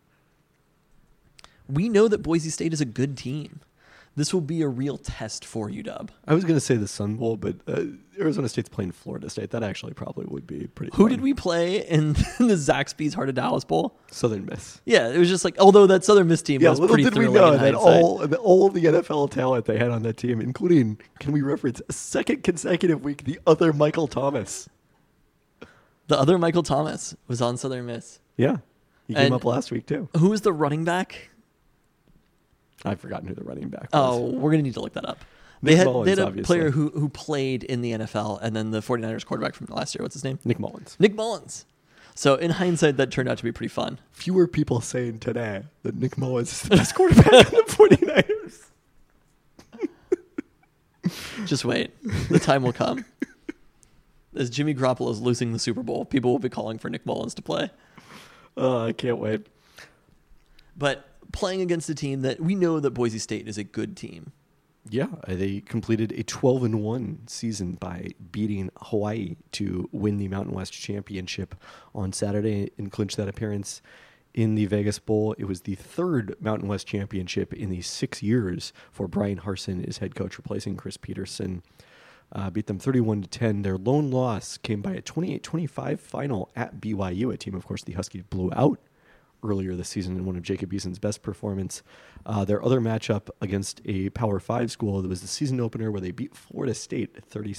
We know that Boise State is a good team. This will be a real test for UW. I was going to say the Sun Bowl, but Arizona State's playing Florida State. That actually probably would be pretty Who fun. did we play in the Zaxby's Heart of Dallas Bowl? Southern Miss. Yeah, it was just like, although that Southern Miss team was pretty did we thrilling know in that hindsight. all the NFL talent they had on that team, including, can we reference, a second consecutive week, the other Michael Thomas. The other Michael Thomas was on Southern Miss. Yeah. He came up last week, too. Who was the running back? I've forgotten who the running back was. Oh, we're going to need to look that up. They had a player who played in the NFL, and then the 49ers quarterback from last year. What's his name? Nick Mullins. Nick Mullins. So in hindsight, that turned out to be pretty fun. Fewer people saying today that Nick Mullins is the best quarterback in the 49ers. Just wait. The time will come. As Jimmy Garoppolo is losing the Super Bowl, people will be calling for Nick Mullins to play. I can't wait. But playing against a team that we know that Boise State is a good team. Yeah, they completed a 12-1 season by beating Hawaii to win the Mountain West Championship on Saturday and clinch that appearance in the Vegas Bowl. It was the third Mountain West Championship in the 6 years for Brian Harsin as head coach, replacing Chris Peterson. Beat them 31-10. Their lone loss came by a 28-25 final at BYU, a team, of course, the Huskies blew out earlier this season in one of Jacob Eason's best performance. Their other matchup against a Power 5 school, that was the season opener where they beat Florida State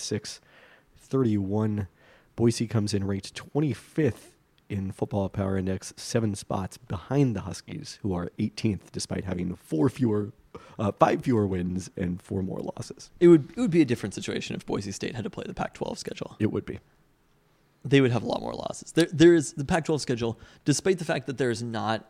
36-31. Boise comes in ranked 25th in Football Power Index, 7 spots behind the Huskies, who are 18th despite having 5 fewer wins and 4 more losses. It would be a different situation if Boise State had to play the Pac-12 schedule. It would be. They would have a lot more losses. There is the Pac-12 schedule, despite the fact that despite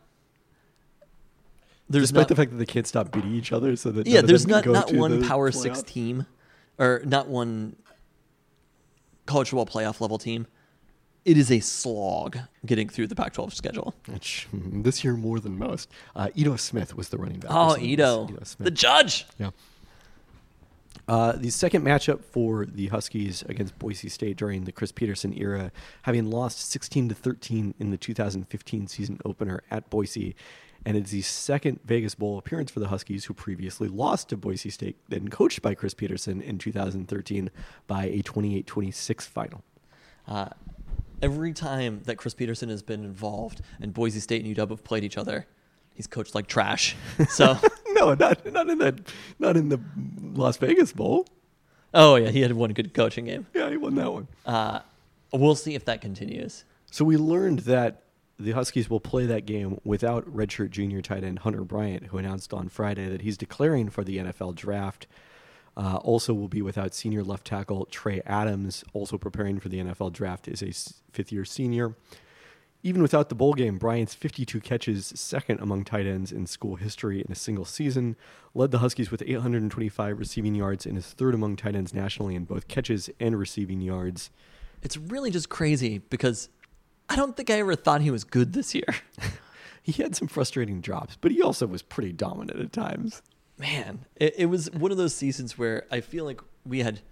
the fact that they can't stop beating each other, so that there's not one Power 6 team, or not one college football playoff level team. It is a slog getting through the Pac-12 schedule. This year more than most. Ito Smith was the running back. Oh, Ito Smith. The judge. Yeah. The second matchup for the Huskies against Boise State during the Chris Peterson era, having lost 16-13 in the 2015 season opener at Boise, and it's the second Vegas Bowl appearance for the Huskies, who previously lost to Boise State, then coached by Chris Peterson in 2013 by a 28-26 final. Every time that Chris Peterson has been involved and Boise State and UW have played each other, he's coached like trash. So no, not in the Las Vegas Bowl. Oh yeah, he had one good coaching game. Yeah, he won that one. We'll see if that continues. So we learned that the Huskies will play that game without redshirt junior tight end Hunter Bryant, who announced on Friday that he's declaring for the NFL draft. Also will be without senior left tackle Trey Adams, also preparing for the NFL draft, is a fifth-year senior. Even without the bowl game, Bryant's 52 catches, second among tight ends in school history in a single season, led the Huskies with 825 receiving yards and is third among tight ends nationally in both catches and receiving yards. It's really just crazy because I don't think I ever thought he was good this year. He had some frustrating drops, but he also was pretty dominant at times. Man, it was one of those seasons where I feel like we had,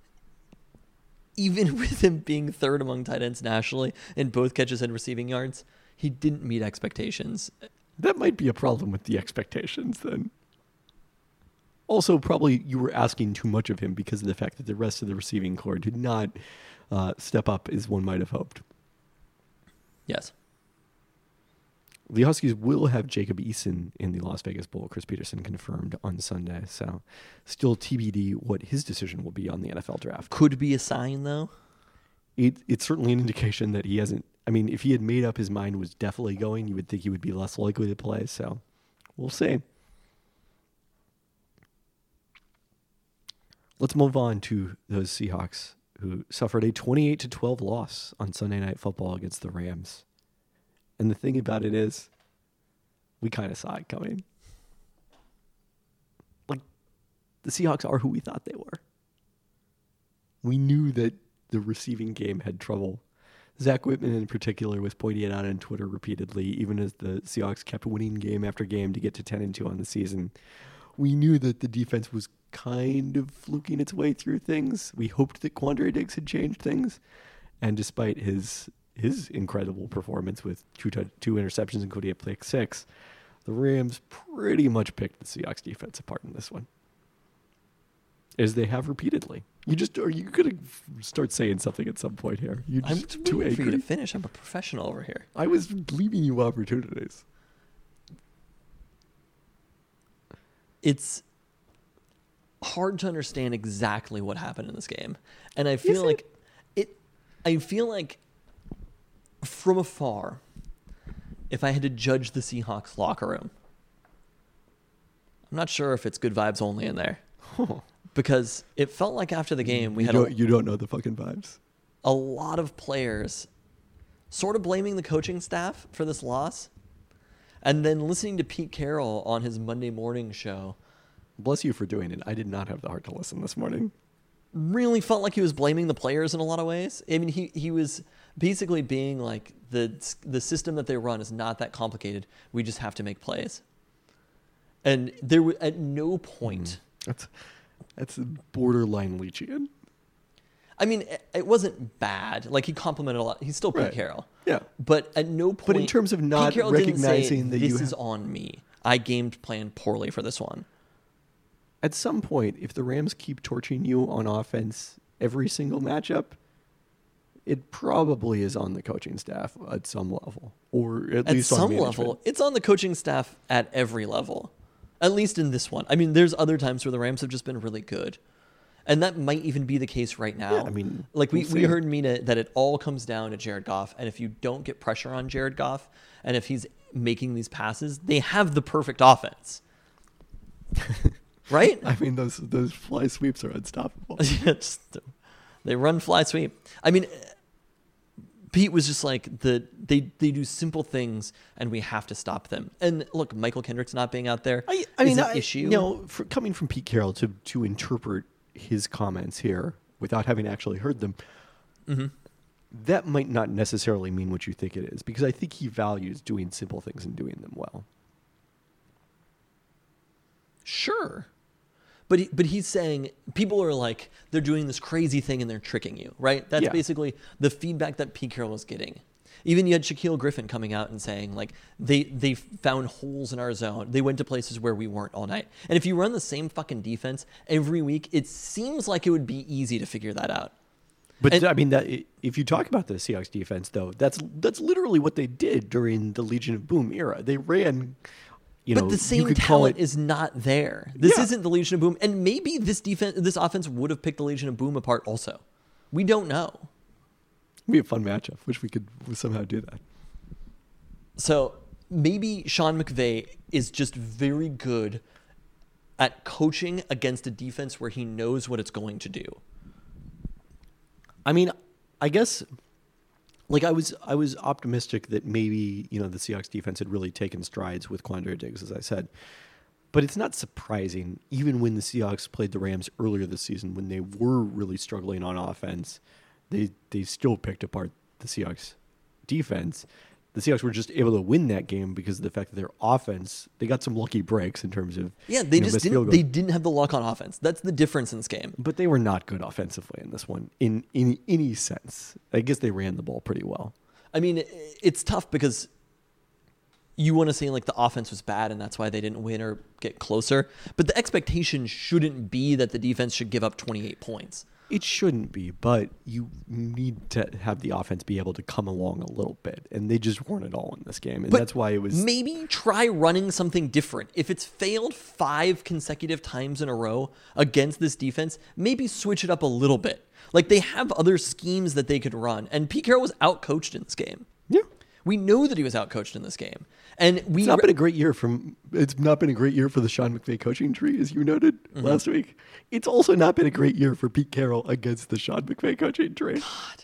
even with him being third among tight ends nationally in both catches and receiving yards, he didn't meet expectations. That might be a problem with the expectations then. Also, probably you were asking too much of him because of the fact that the rest of the receiving corps did not step up as one might have hoped. Yes. The Huskies will have Jacob Eason in the Las Vegas Bowl. Chris Peterson confirmed on Sunday. So still TBD what his decision will be on the NFL draft. Could be a sign, though. It's certainly an indication that he hasn't. I mean, if he had made up his mind was definitely going, you would think he would be less likely to play. So we'll see. Let's move on to those Seahawks who suffered a 28-12 loss on Sunday Night Football against the Rams. And the thing about it is, we kind of saw it coming. Like, the Seahawks are who we thought they were. We knew that the receiving game had trouble. Zach Whitman in particular was pointing it out on Twitter repeatedly, even as the Seahawks kept winning game after game to get to 10-2 on the season. We knew that the defense was kind of fluking its way through things. We hoped that Quandre Diggs had changed things. And despite his incredible performance with two interceptions, including a pick six, the Rams pretty much picked the Seahawks defense apart in this one, as they have repeatedly. You could start saying something at some point here. You're just I'm too waiting for you angry. to finish. I'm a professional over here. I was leaving you opportunities. It's hard to understand exactly what happened in this game, and I feel like from afar, if I had to judge the Seahawks locker room, I'm not sure if it's good vibes only in there. Because it felt like after the game we had you don't know the fucking vibes. A lot of players sort of blaming the coaching staff for this loss, and then listening to Pete Carroll on his Monday morning show. Bless you for doing it. I did not have the heart to listen this morning. Really felt like he was blaming the players in a lot of ways. I mean, he was basically being like, the system that they run is not that complicated. We just have to make plays. And there was at no point. That's borderline Leachian. I mean, it wasn't bad. Like, he complimented a lot. He's still Pete Right. Carroll. Yeah. But at no point... But in terms of not Pete Carroll didn't recognizing say, that you this is have- on me. I gamed plan poorly for this one. At some point, if the Rams keep torching you on offense every single matchup, it probably is on the coaching staff at some level, or at least At on some management. level, it's on the coaching staff at every level. At least in this one. I mean, there's other times where the Rams have just been really good. And that might even be the case right now. Yeah, I mean, like we'll we see. heard Mina that it all comes down to Jared Goff. And if you don't get pressure on Jared Goff, and if he's making these passes, they have the perfect offense. Right? I mean, those fly sweeps are unstoppable. They run fly sweep. I mean, Pete was just like, they do simple things and we have to stop them. And look, Michael Kendrick's not being out there I is mean, an issue. No, coming from Pete Carroll to interpret his comments here without having actually heard them, that might not necessarily mean what you think it is, because I think he values doing simple things and doing them well. Sure. But he's saying people are like, they're doing this crazy thing and they're tricking you, right? That's Yeah. basically the feedback that Pete Carroll was getting. Even you had Shaquille Griffin coming out and saying, like, they found holes in our zone. They went to places where we weren't all night. And if you run the same fucking defense every week, it seems like it would be easy to figure that out. But And- I mean, if you talk about the Seahawks defense, though, that's literally what they did during the Legion of Boom era. They ran, But the you same could call talent it- is not there. This Yeah. isn't the Legion of Boom. And maybe this offense would have picked the Legion of Boom apart also. We don't know. It'd be a fun matchup. Wish we could somehow do that. So maybe Sean McVay is just very good at coaching against a defense where he knows what it's going to do. I mean, I guess, like, I was optimistic that maybe, the Seahawks defense had really taken strides with Quandre Diggs, as I said. But it's not surprising, even when the Seahawks played the Rams earlier this season, when they were really struggling on offense, they still picked apart the Seahawks defense. The Seahawks were just able to win that game because of the fact that their offense, they got some lucky breaks in terms of They just missed field didn't. goals. They didn't have the luck on offense. That's the difference in this game. But they were not good offensively in this one, in any sense. I guess they ran the ball pretty well. I mean, it's tough because you want to say like the offense was bad and that's why they didn't win or get closer. But the expectation shouldn't be that the defense should give up 28 points. It shouldn't be, but you need to have the offense be able to come along a little bit, and they just weren't at all in this game, and But that's why it was. Maybe try running something different. If it's failed 5 consecutive times in a row against this defense, maybe switch it up a little bit. Like, they have other schemes that they could run, and Pete Carroll was outcoached in this game. Yeah, We know that he was outcoached in this game, and it's not been a great year It's not been a great year for the Sean McVay coaching tree, as you noted last week. It's also not been a great year for Pete Carroll against the Sean McVay coaching tree.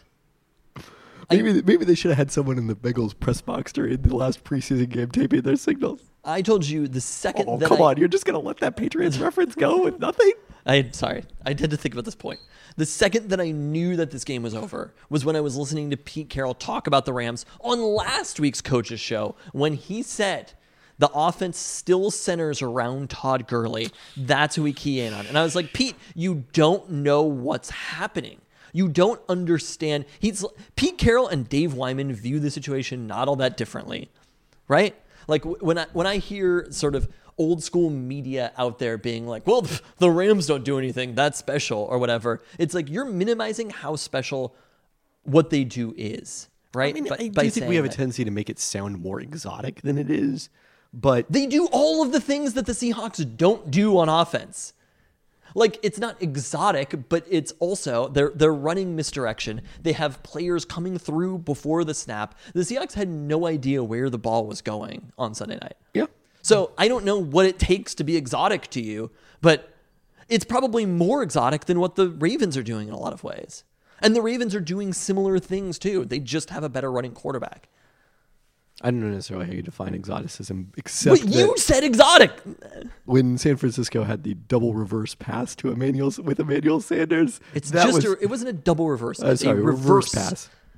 Maybe they should have had someone in the Bengals press box during the last preseason game taping their signals. I told you the second Oh, that come on! You're just gonna let that Patriots reference go with nothing? Sorry, I had to think about this point. The second that I knew that this game was over was when I was listening to Pete Carroll talk about the Rams on last week's coach's show when he said the offense still centers around Todd Gurley. That's who we key in on. And I was like, Pete, you don't know what's happening. You don't understand. Pete Carroll and Dave Wyman view the situation not all that differently, right? Like when I hear sort of old school media out there being like, well, the Rams don't do anything that's special or whatever. It's like you're minimizing how special what they do is, right? I mean, I By do think we saying have a that. tendency to make it sound more exotic than it is, but They do all of the things that the Seahawks don't do on offense. Like, it's not exotic, but it's also they're running misdirection. They have players coming through before the snap. The Seahawks had no idea where the ball was going on Sunday night. yeah. So I don't know what it takes to be exotic to you, but it's probably more exotic than what the Ravens are doing in a lot of ways. And the Ravens are doing similar things too. They just have a better running quarterback. I don't know necessarily how you define exoticism, except But you that said exotic. when San Francisco had the double reverse pass to Emmanuel Sanders, It's that just was it wasn't a double reverse. It's sorry, a reverse pass.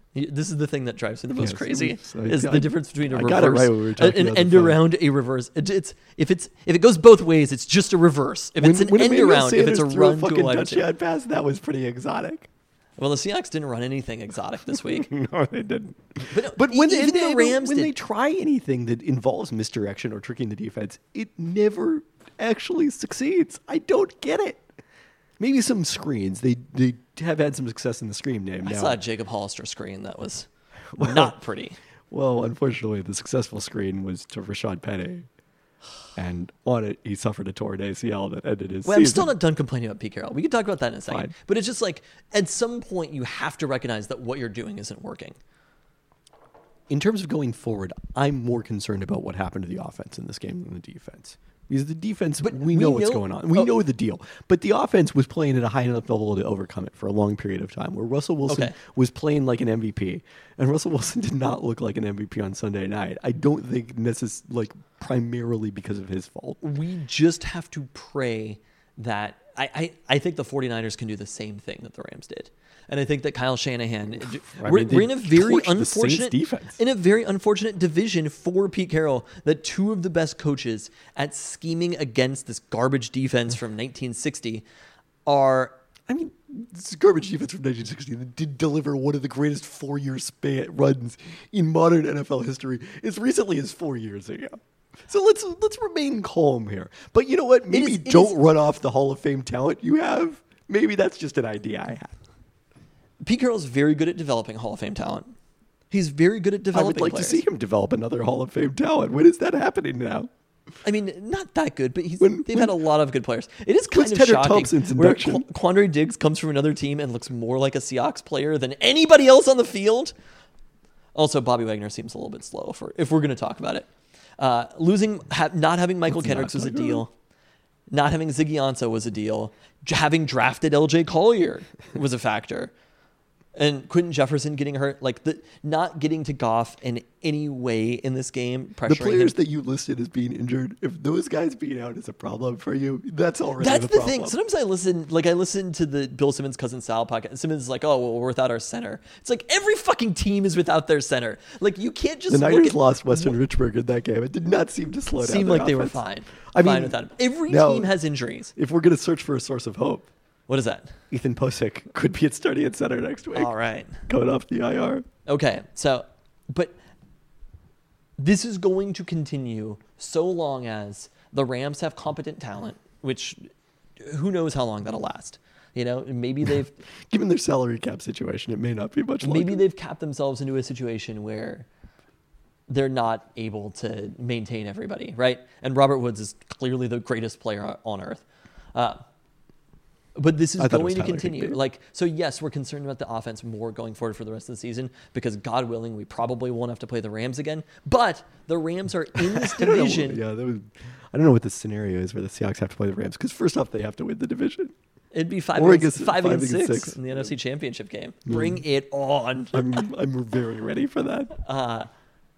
This is the thing that drives me the most Yes, crazy so is the difference between a I reverse, got it right when we were talking an about the end phone. around, a reverse. If it goes both ways, it's just a reverse. If it's an end Emmanuel around, if it's a Sanders threw run to fucking a wide touchdown receiver. pass, that was pretty exotic. Well, the Seahawks didn't run anything exotic this week. No, they didn't. But when even the Rams when did. they try anything that involves misdirection or tricking the defense, it never actually succeeds. I don't get it. Maybe some screens. They have had some success in the screen game I now. saw a Jacob Hollister screen that was not pretty. Well, unfortunately, the successful screen was to Rashad Penny. And on it, he suffered a torn ACL that ended his Well, season. I'm still not done complaining about Pete Carroll. We can talk about that in a second. Fine. But it's just like, at some point, you have to recognize that what you're doing isn't working. In terms of going forward, I'm more concerned about what happened to the offense in this game than the defense. Because the defense, But we know we what's know- going on. We know the deal. But the offense was playing at a high enough level to overcome it for a long period of time, where Russell Wilson Okay. was playing like an MVP. And Russell Wilson did not look like an MVP on Sunday night. I don't think primarily because of his fault. We just have to pray that I think the 49ers can do the same thing that the Rams did. And I think that Kyle Shanahan, we're in a very torched the Saints' unfortunate defense. in a very unfortunate division for Pete Carroll, that two of the best coaches at scheming against this garbage defense from 1960 are. I mean, this garbage defense from 1960 that did deliver one of the greatest 4-year runs in modern NFL history as recently as 4 years ago. So let's remain calm here. But you know what? Maybe it don't is- run off the Hall of Fame talent you have. Maybe that's just an idea I have. Pete Carroll's very good at developing Hall of Fame talent. He's very good at I developing would like players. to see him develop another Hall of Fame talent. When is that happening now? I mean, not that good, but When- they've had a lot of good players. It is kind When's of Tedder shocking Thompson's where induction? Quandre Diggs comes from another team and looks more like a Seahawks player than anybody else on the field. Also, Bobby Wagner seems a little bit slow if we're going to talk about it. Not having Michael Let's not Kendricks was a talk about deal. Not having Ziggy Ansah was a deal. Having drafted LJ Collier was a factor. And Quentin Jefferson getting hurt, not getting to Goff in any way in this game, pressuring The players him. that you listed as being injured, if those guys being out is a problem for you, that's already That's the the problem. thing. Sometimes I listen to the Bill Simmons Cousin Sal podcast. Simmons is like, oh, well, we're without our center. It's like every fucking team is without their center. Like, you can't just The look Niners at, lost Western Richburg in that game. It did not seem to slow down. seemed their like they were offense. fine. I Fine mean, without him. Every now- team has injuries. If we're going to search for a source of hope, What is that? Ethan Posick could be at starting at center next week. All right. Coming off the IR. Okay, so, but this is going to continue so long as the Rams have competent talent, which who knows how long that'll last. You know, maybe they've Given their salary cap situation, it may not be much longer. maybe they've capped themselves into a situation where they're not able to maintain everybody, right? And Robert Woods is clearly the greatest player on earth. But this is I thought it was going to Tyler continue. Higbee. So yes, we're concerned about the offense more going forward for the rest of the season because God willing, we probably won't have to play the Rams again. But the Rams are in this I don't know. division. Yeah, I don't know what the scenario is where the Seahawks have to play the Rams. Because first off, they have to win the division. It'd be five Or I against, guess five five against against six six. in the NFC Championship game. Bring it on. I'm very ready for that.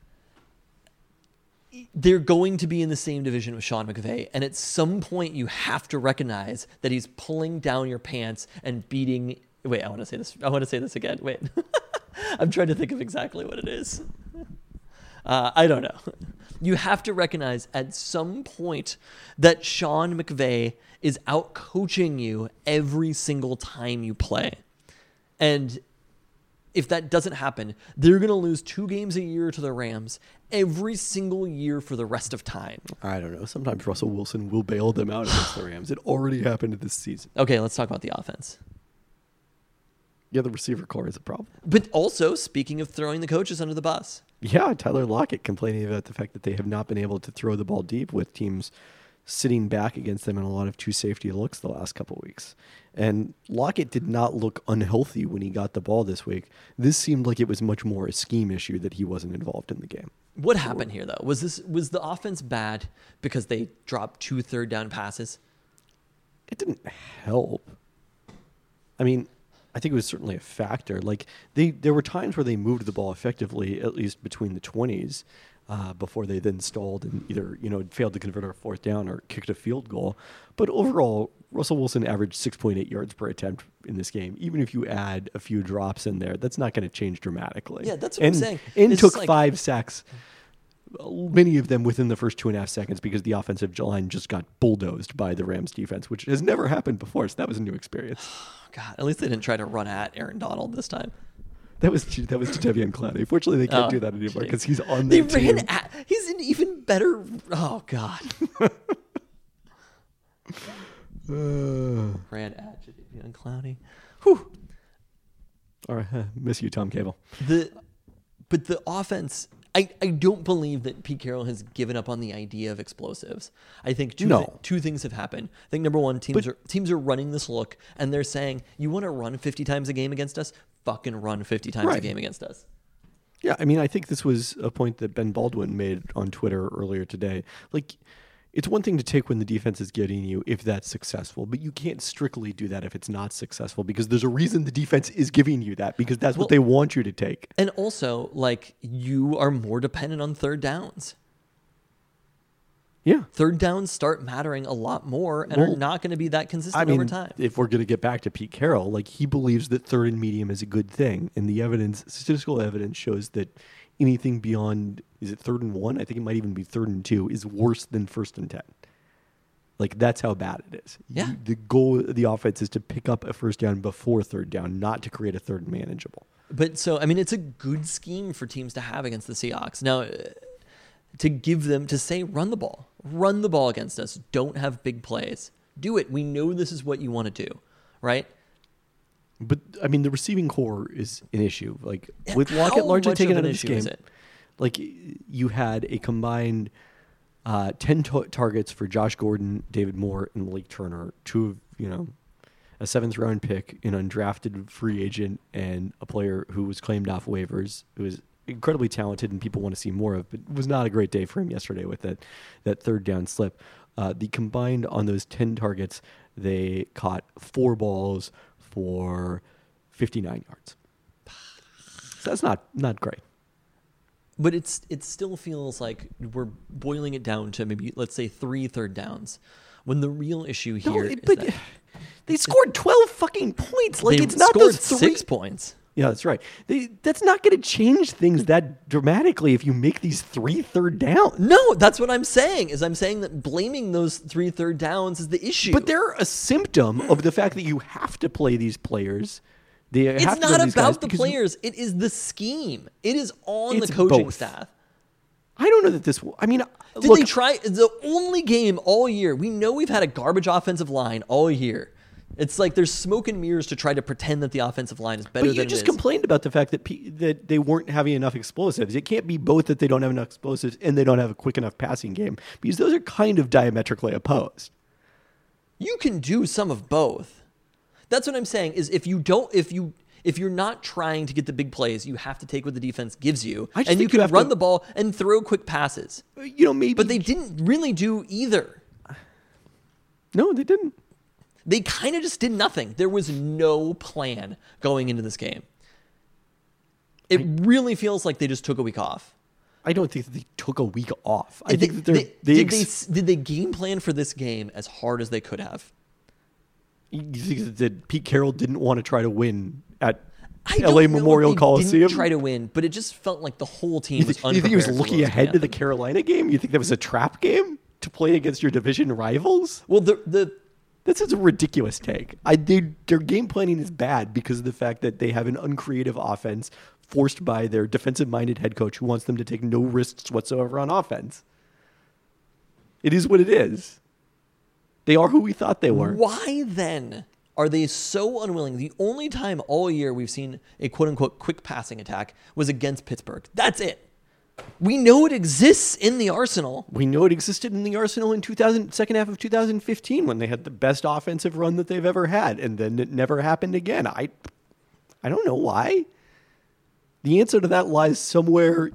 They're going to be in the same division with Sean McVay, and at some point you have to recognize that he's pulling down your pants and beating. Wait, I want to say this again. Wait, I'm trying to think of exactly what it is. I don't know. You have to recognize at some point that Sean McVay is out coaching you every single time you play, and if that doesn't happen, they're going to lose 2 games a year to the Rams every single year for the rest of time. I don't know. Sometimes Russell Wilson will bail them out against the Rams. It already happened this season. Okay, let's talk about the offense. Yeah, the receiver core is a problem. But also, speaking of throwing the coaches under the bus, Yeah, Tyler Lockett complaining about the fact that they have not been able to throw the ball deep with teams sitting back against them in a lot of 2 safety looks the last couple of weeks. And Lockett did not look unhealthy when he got the ball this week. This seemed like it was much more a scheme issue that he wasn't involved in the game. what happened here, though? Was the offense bad because they dropped 2 third-down passes? It didn't help. I mean, I think it was certainly a factor. Like there were times where they moved the ball effectively, at least between the 20s. before they then stalled and either failed to convert a fourth down or kicked a field goal. But overall, Russell Wilson averaged 6.8 yards per attempt in this game. Even if you add a few drops in there, that's not going to change dramatically. Yeah, that's what I'm saying. And It's took like- 5 sacks, many of them within the first 2.5 seconds, because the offensive line just got bulldozed by the Rams defense, which has never happened before. So that was a new experience. God, at least they didn't try to run at Aaron Donald this time. That was Jadeveon Clowney. Fortunately, they can't do that anymore because he's on They their team. ran at. He's an even better. Oh God. Ran at Jadeveon Clowney. Whew. All right, miss you, Tom Cable. But the offense, I don't believe that Pete Carroll has given up on the idea of explosives. I think two things have happened. I think number one, teams are running this look and they're saying, you want to run 50 times a game against us? Fucking run 50 times a game against us. Yeah, I mean, I think this was a point that Ben Baldwin made on Twitter earlier today. Like, it's one thing to take when the defense is getting you if that's successful, but you can't strictly do that if it's not successful, because there's a reason the defense is giving you that, because that's what they want you to take. And also, like, you are more dependent on third downs. Yeah. Third downs start mattering a lot more and are not going to be that consistent over time. If we're going to get back to Pete Carroll, like, he believes that third and medium is a good thing, and the statistical evidence shows that anything beyond, is it 3rd and 1? I think it might even be 3rd and 2 is worse than 1st and 10. Like, that's how bad it is. Yeah. The goal of the offense is to pick up a first down before third down, not to create a third and manageable. But so, I mean, it's a good scheme for teams to have against the Seahawks. Now, to say, run the ball against us. Don't have big plays. Do it. We know this is what you want to do, right? But I mean, the receiving core is an issue. Like, with Lockett largely taken out of this game, like, you had a combined 10 targets for Josh Gordon, David Moore, and Malik Turner. 2 of a 7th round pick, an undrafted free agent, and a player who was claimed off waivers, who was incredibly talented and people want to see more of, but it was not a great day for him yesterday with that third down slip. The combined on those 10 targets, they caught 4 balls for 59 yards. So that's not great. But it still feels like we're boiling it down to maybe, let's say, 3 third downs, when the real issue here is that they scored 12 fucking points. Like, they it's not scored those 3 6 points. Yeah, that's right. That's not going to change things that dramatically if you make these 3 third downs. No, that's what I'm saying. I'm saying that blaming those 3 third downs is the issue. But they're a symptom of the fact that you have to play these players. It's not about the players. It is the scheme. It is on the coaching staff. I don't know that this will. I mean, did they try? The only game all year. We know we've had a garbage offensive line all year. It's like there's smoke and mirrors to try to pretend that the offensive line is better than it is. But you just complained about the fact that they weren't having enough explosives. It can't be both that they don't have enough explosives and they don't have a quick enough passing game, because those are kind of diametrically opposed. You can do some of both. That's what I'm saying, is if you're not trying to get the big plays, you have to take what the defense gives you. And you can run the ball and throw quick passes. Maybe. But they didn't really do either. No, they didn't. They kind of just did nothing. There was no plan going into this game. It really feels like they just took a week off. I don't think that they took a week off. I think that did they game plan for this game as hard as they could have? You think that Pete Carroll didn't want to try to win at LA LA Memorial Coliseum? Didn't try to win, but it just felt like the whole team was unprepared. You think he was looking ahead to the Carolina game? You think that was a trap game to play against your division rivals? Well, this is a ridiculous take. Their game planning is bad because of the fact that they have an uncreative offense forced by their defensive-minded head coach who wants them to take no risks whatsoever on offense. It is what it is. They are who we thought they were. Why then are they so unwilling? The only time all year we've seen a quote-unquote quick passing attack was against Pittsburgh. That's it. We know it exists in the arsenal. We know it existed in the arsenal in second half of 2015 when they had the best offensive run that they've ever had, and then it never happened again. I don't know why. The answer to that lies somewhere,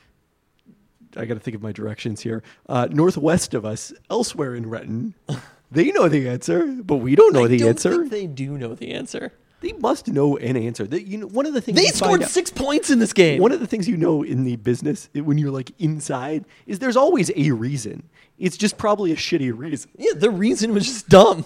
I got to think of my directions here, northwest of us, elsewhere in Renton. They know the answer, but we don't know the answer. I don't think they do know the answer. They must know an answer. One of the things They you scored find out- 6 points in this game. One of the things in the business when you're like inside is there's always a reason. It's just probably a shitty reason. Yeah, the reason was just dumb.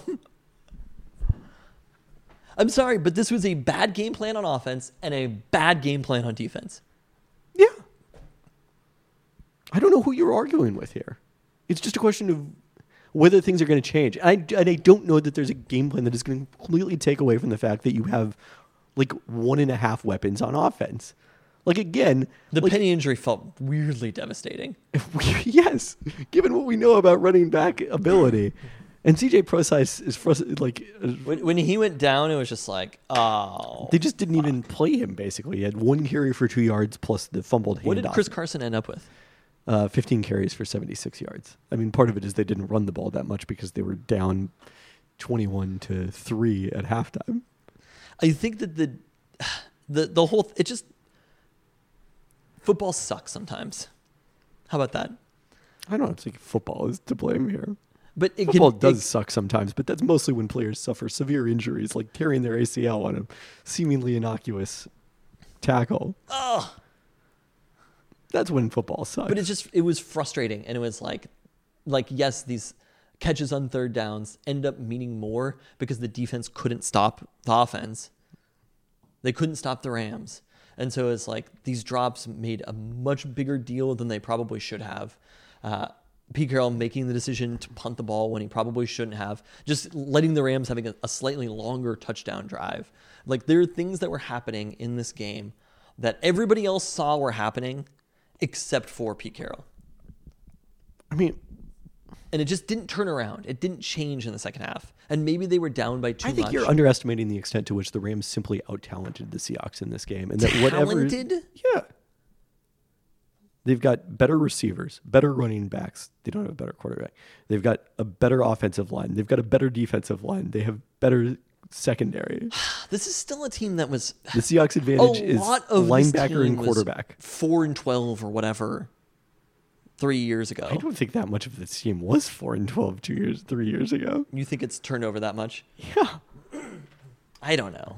I'm sorry, but this was a bad game plan on offense and a bad game plan on defense. Yeah. I don't know who you're arguing with here. It's just a question of whether things are going to change. And I don't know that there's a game plan that is going to completely take away from the fact that you have like 1.5 weapons on offense. Like, again, The like, Penny injury felt weirdly devastating. yes, given what we know about running back ability. And CJ Prosise is When he went down, it was just like, oh. they just didn't even play him, basically. He had 1 carry for 2 yards plus the fumbled handoff. What did Chris Carson end up with? 15 carries for 76 yards. I mean, part of it is they didn't run the ball that much because they were down 21-3 at halftime. I think that the whole it just football sucks sometimes. How about that? I don't think football is to blame here. But Football does suck sometimes, but that's mostly when players suffer severe injuries, like tearing their ACL on a seemingly innocuous tackle. Oh. That's when football sucks. But it was frustrating, and it was like yes, these catches on third downs end up meaning more because the defense couldn't stop the offense. They couldn't stop the Rams. And so it's like these drops made a much bigger deal than they probably should have. Pete Carroll making the decision to punt the ball when he probably shouldn't have. Just letting the Rams having a slightly longer touchdown drive. Like, there are things that were happening in this game that everybody else saw were happening except for Pete Carroll. I mean, and it just didn't turn around. It didn't change in the second half. And maybe they were down by too much. I think you're underestimating the extent to which the Rams simply out-talented the Seahawks in this game. And that whatever, yeah. They've got better receivers, better running backs. They don't have a better quarterback. They've got a better offensive line. They've got a better defensive line. They have better secondary. This is still a team that was... The Seahawks' advantage is linebacker and quarterback. 4-12 or whatever 3 years ago. I don't think that much of this team was 4-12 3 years ago. You think it's turned over that much? Yeah. I don't know.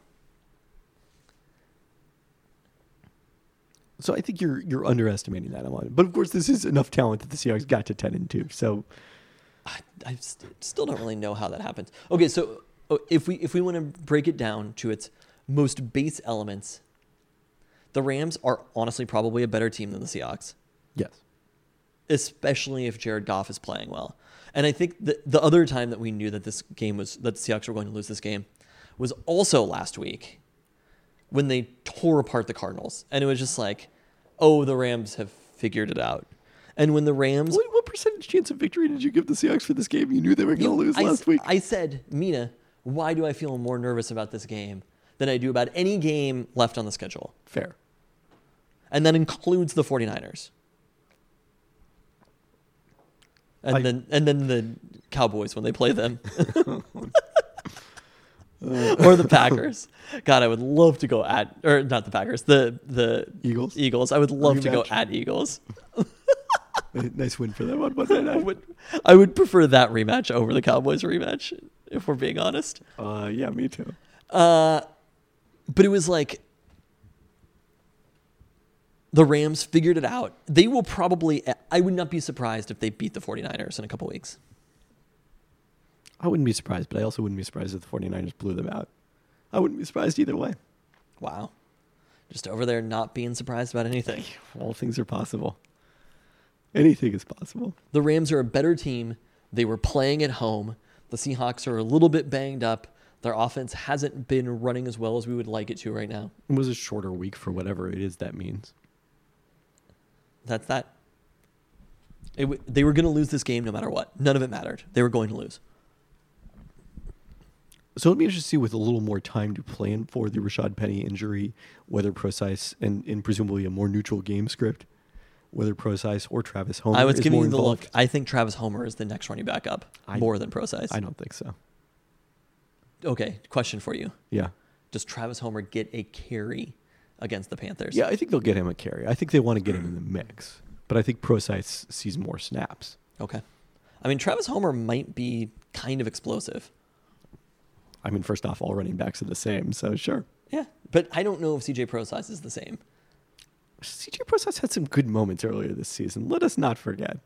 So I think you're underestimating that amount. But of course, this is enough talent that the Seahawks got to 10-2. So I still don't really know how that happens. Okay, so if we want to break it down to its most base elements, the Rams are honestly probably a better team than the Seahawks. Yes. Especially if Jared Goff is playing well. And I think the other time that we knew that that the Seahawks were going to lose this game was also last week when they tore apart the Cardinals. And it was just like, oh, the Rams have figured it out. And when the Rams... What percentage chance of victory did you give the Seahawks for this game? You knew they were going to lose last week. I said, Mina, why do I feel more nervous about this game than I do about any game left on the schedule? Fair. And that includes the 49ers. And then the Cowboys when they play them. Or the Packers. God, I would love to go or not the Packers, the Eagles. Eagles. I would love to go Rematch. at Eagles. Nice win for them on Monday night. I would prefer that rematch over the Cowboys rematch, if we're being honest. Yeah, me too. But it was like the Rams figured it out. They will probably, I would not be surprised if they beat the 49ers in a couple weeks. I wouldn't be surprised, but I also wouldn't be surprised if the 49ers blew them out. I wouldn't be surprised either way. Wow. Just over there not being surprised about anything. All things are possible. Anything is possible. The Rams are a better team. They were playing at home. The Seahawks are a little bit banged up. Their offense hasn't been running as well as we would like it to right now. It was a shorter week for whatever it is that means. That's that. They were going to lose this game no matter what. None of it mattered. They were going to lose. So let me just see with a little more time to plan for the Rashad Penny injury, whether Prosise and presumably a more neutral game script, whether Prosise or Travis Homer I was is giving more you the involved. look. I think Travis Homer is the next running back up more than Prosise. I don't think so. Okay, question for you. Yeah. Does Travis Homer get a carry against the Panthers? Yeah, I think they'll get him a carry. I think they want to get him in the mix. But I think Prosise sees more snaps. Okay. I mean, Travis Homer might be kind of explosive. I mean, first off, all running backs are the same, so sure. Yeah, but I don't know if CJ Prosise is the same. CJ Prosise had some good moments earlier this season. Let us not forget.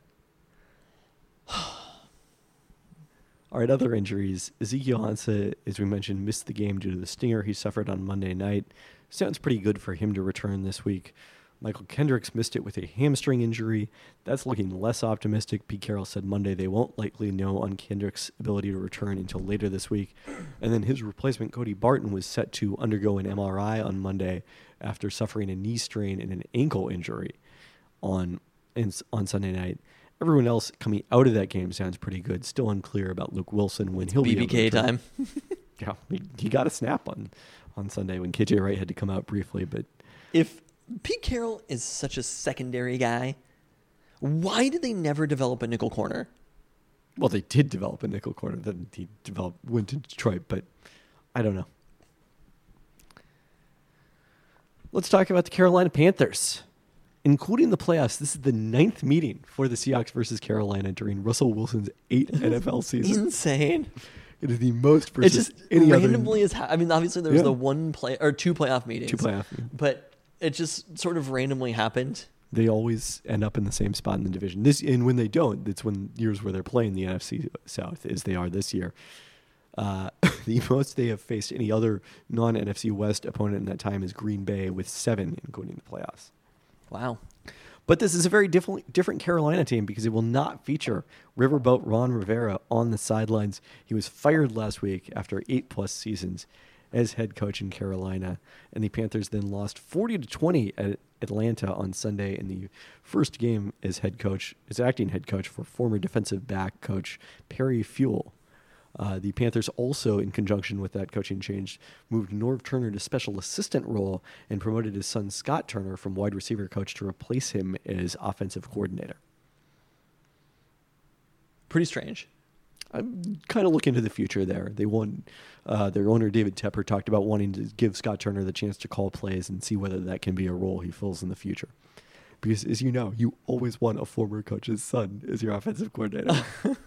All right, other injuries. Ezekiel Ansah, as we mentioned, missed the game due to the stinger he suffered on Monday night. Sounds pretty good for him to return this week. Michael Kendricks missed it with a hamstring injury. That's looking less optimistic. Pete Carroll said Monday they won't likely know on Kendricks' ability to return until later this week. And then his replacement, Cody Barton, was set to undergo an MRI on Monday after suffering a knee strain and an ankle injury on Sunday night. Everyone else coming out of that game sounds pretty good. Still unclear about Luke Wilson when he'll be able to BBK return. time. Yeah, he got a snap on Sunday when KJ Wright had to come out briefly, but If Pete Carroll is such a secondary guy, why did they never develop a nickel corner? well, they did develop a nickel corner. Then he went to Detroit, but I don't know. Let's talk about the Carolina Panthers. Including the playoffs, this is the 9th meeting for the Seahawks versus Carolina during Russell Wilson's 8th NFL season. Insane. It is the most It versus just any randomly is. I mean, obviously there was Yeah. the one play or two playoff meetings. Two playoff meetings. but it just sort of randomly happened. They always end up in the same spot in the division. And when they don't, it's when years where they're playing the NFC South, as they are this year. The most they have faced any other non-NFC West opponent in that time is Green Bay with 7, including the playoffs. Wow. But this is a very different Carolina team because it will not feature Riverboat Ron Rivera on the sidelines. He was fired last week after 8+ seasons as head coach in Carolina, and the Panthers then lost 40-20 at Atlanta on Sunday in the first game as acting head coach for former defensive back coach Perry Fewell. The Panthers also, in conjunction with that coaching change, moved Norv Turner to special assistant role and promoted his son Scott Turner from wide receiver coach to replace him as offensive coordinator. Pretty strange. I'm kind of looking to the future there. They won. Their owner, David Tepper, talked about wanting to give Scott Turner the chance to call plays and see whether that can be a role he fills in the future. Because, as you know, you always want a former coach's son as your offensive coordinator.